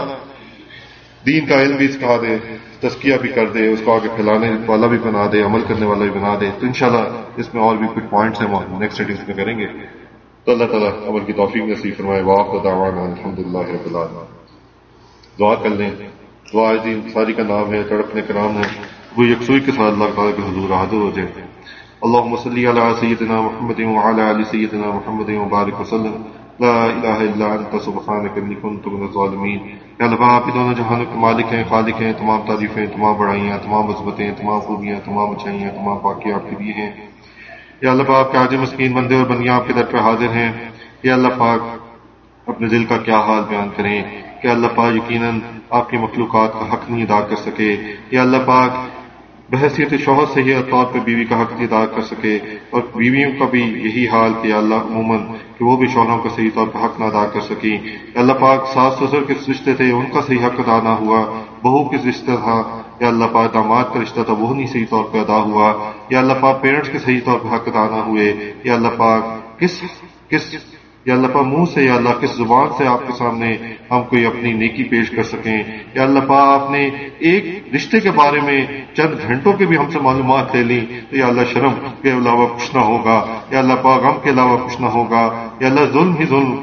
دین کا علم بھی سکھا دے، تزکیہ بھی کر دے، اس کو آگے پھیلانے والا بھی بنا دے، عمل کرنے والا بھی بنا دے. تو انشاءاللہ اس میں اور بھی کچھ پوائنٹس ہیں، نیکسٹ سیٹنگز میں کریں گے. تو اللہ تعالیٰ عمل کی توفیق نصیب فرمائے. وآخر دعوانا الحمدللہ رب العالمین. دعا کر لیں. دعا دین ساری کا نام ہے، تڑپنے کا نام ہے. وہ یکسوئی کے ساتھ اللہ تعالیٰ کے حضور حاضر ہو جائے. اللهم صل على سيدنا محمد وعلى آل سيدنا محمد وبارك وسلم. لا الہ الا انت سبحانک انی کنت من الظالمین. یا اللہ آپ دونوں جہانوں کے مالک ہیں، خالق ہیں. تمام تعریفیں، تمام بڑائیاں، تمام عظمتیں، تمام خوبیاں، تمام اچھائیاں، تمام پاکیاں آپ کے لیے ہیں. یا اللہ پاک کے عاجز مسکین بندے اور بندیاں آپ کے در پہ حاضر ہیں. یا اللہ پاک اپنے دل کا کیا حال بیان کریں کہ اللہ پاک یقیناً آپ کی مخلوقات کا حق نہیں ادا کر سکے. یا اللہ پاک بحیثیت شوہر سے یہ طور پہ بیوی کا حق نہیں ادا کر سکے، اور بیویوں کا بھی یہی حال کہ اللہ عموماً کہ وہ بھی شوہروں کا صحیح طور پہ حق نہ ادا کر سکیں. اللہ پاک ساس سسر کے رشتے تھے، ان کا صحیح حق ادا نہ ہوا. بہو کے رشتہ تھا، یا اللہ پاک داماد کا رشتہ تھا، وہ نہیں صحیح طور پہ ادا ہوا. یا اللہ پاک پیرنٹس کے صحیح طور پہ حق ادا نہ ہوئے. یا اللہ پاک کس یا اللہ پاک منہ سے، یا اللہ کس زبان سے آپ کے سامنے ہم کوئی اپنی نیکی پیش کر سکیں. یا اللہ پاک آپ نے ایک رشتے کے بارے میں چند گھنٹوں کے بھی ہم سے معلومات لے لی تو یا اللہ شرم کے علاوہ کچھ نہ ہوگا. یا اللہ پاک غم کے علاوہ کچھ نہ ہوگا. یا اللہ ظلم ہی ظلم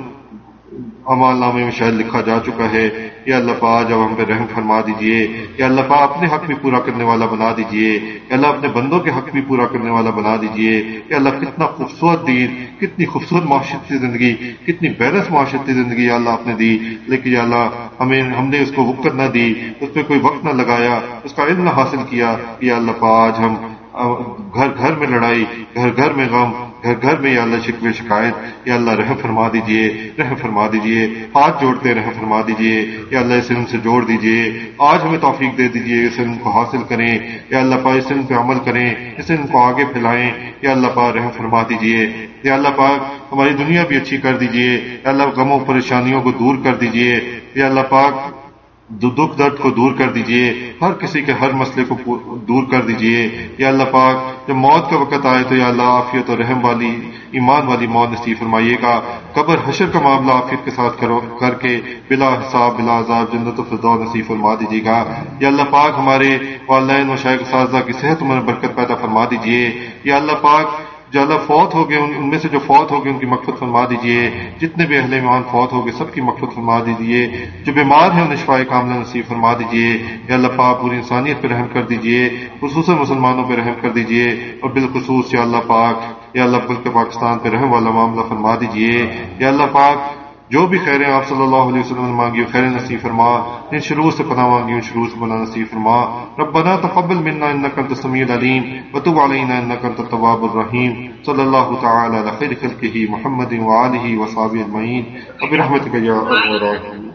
اعمال نامے میں شاید لکھا جا چکا ہے. یا اللہ پاک جب ہم پہ رحم فرما دیجئے. یا اللہ پاک اپنے حق بھی پورا کرنے والا بنا دیجئے. یا اللہ اپنے بندوں کے حق بھی پورا کرنے والا بنا دیجئے. یا اللہ کتنا خوبصورت دین، کتنی خوبصورت معاشرتی زندگی، کتنی بیلنس معاشرتی زندگی یا اللہ آپ نے دی. لیکن یا اللہ ہم نے اس کو وقت نہ دی، اس پہ کوئی وقت نہ لگایا، اس کا علم نہ حاصل کیا. یا اللہ پاک آج ہم گھر گھر میں لڑائی، گھر گھر میں غم، گھر گھر میں یا اللہ شکوے شکایت. یا اللہ رحم فرما دیجئے، رحم فرما دیجئے. ہاتھ جوڑتے رحم فرما دیجئے. یا اللہ اس علم سے جوڑ دیجئے. آج ہمیں توفیق دے دیجئے اس علم کو حاصل کریں. یا اللہ پاک اس علم پہ عمل کریں، اس علم کو آگے پھیلائیں. یا اللہ پاک رحم فرما دیجئے. یا اللہ پاک ہماری دنیا بھی اچھی کر دیجئے. یا اللہ غموں پریشانیوں کو دور کر دیجئے. یا اللہ پاک دکھ درد کو دور کر دیجئے، ہر کسی کے ہر مسئلے کو دور کر دیجئے. یا اللہ پاک جب موت کا وقت آئے تو یا اللہ عافیت اور رحم والی ایمان والی موت نصیب فرمائیے گا. قبر حشر کا معاملہ عافیت کے ساتھ کر کے بلا حساب بلا عذاب جنت الفردوس نصیب فرما دیجیے گا. یا اللہ پاک ہمارے والدین و شیخ اساتذہ کی صحت میں برکت پیدا فرما دیجیے. یا اللہ پاک جو اللہ فوت ہو گئے ان میں سے جو فوت ہو گئے ان کی مغفرت فرما دیجئے. جتنے بھی اہل ایمان فوت ہو گئے سب کی مغفرت فرما دیجئے. جو بیمار ہیں انہیں شفائے کاملہ نصیب فرما دیجئے. یا اللہ پاک پوری انسانیت پہ رحم کر دیجئے، خصوصاً مسلمانوں پہ رحم کر دیجئے، اور بالخصوص یا اللہ پاک یا اللہ ملک پاکستان پہ رحم والا معاملہ فرما دیجئے. یا اللہ پاک جو بھی خیریں آپ صلی اللہ علیہ وسلم نے مانگی خیر نصیب فرما. ان شرور سے پناہ مانگی ان شرور سے پناہ نصیب فرما. ربنا تقبل منا انك انت السميع العليم وتب علينا انك انت التواب الرحيم. صلى الله تعالى على خير خلقه محمد وآله وصحبه اجمعين وبرحمتك يا ارحم الراحمين.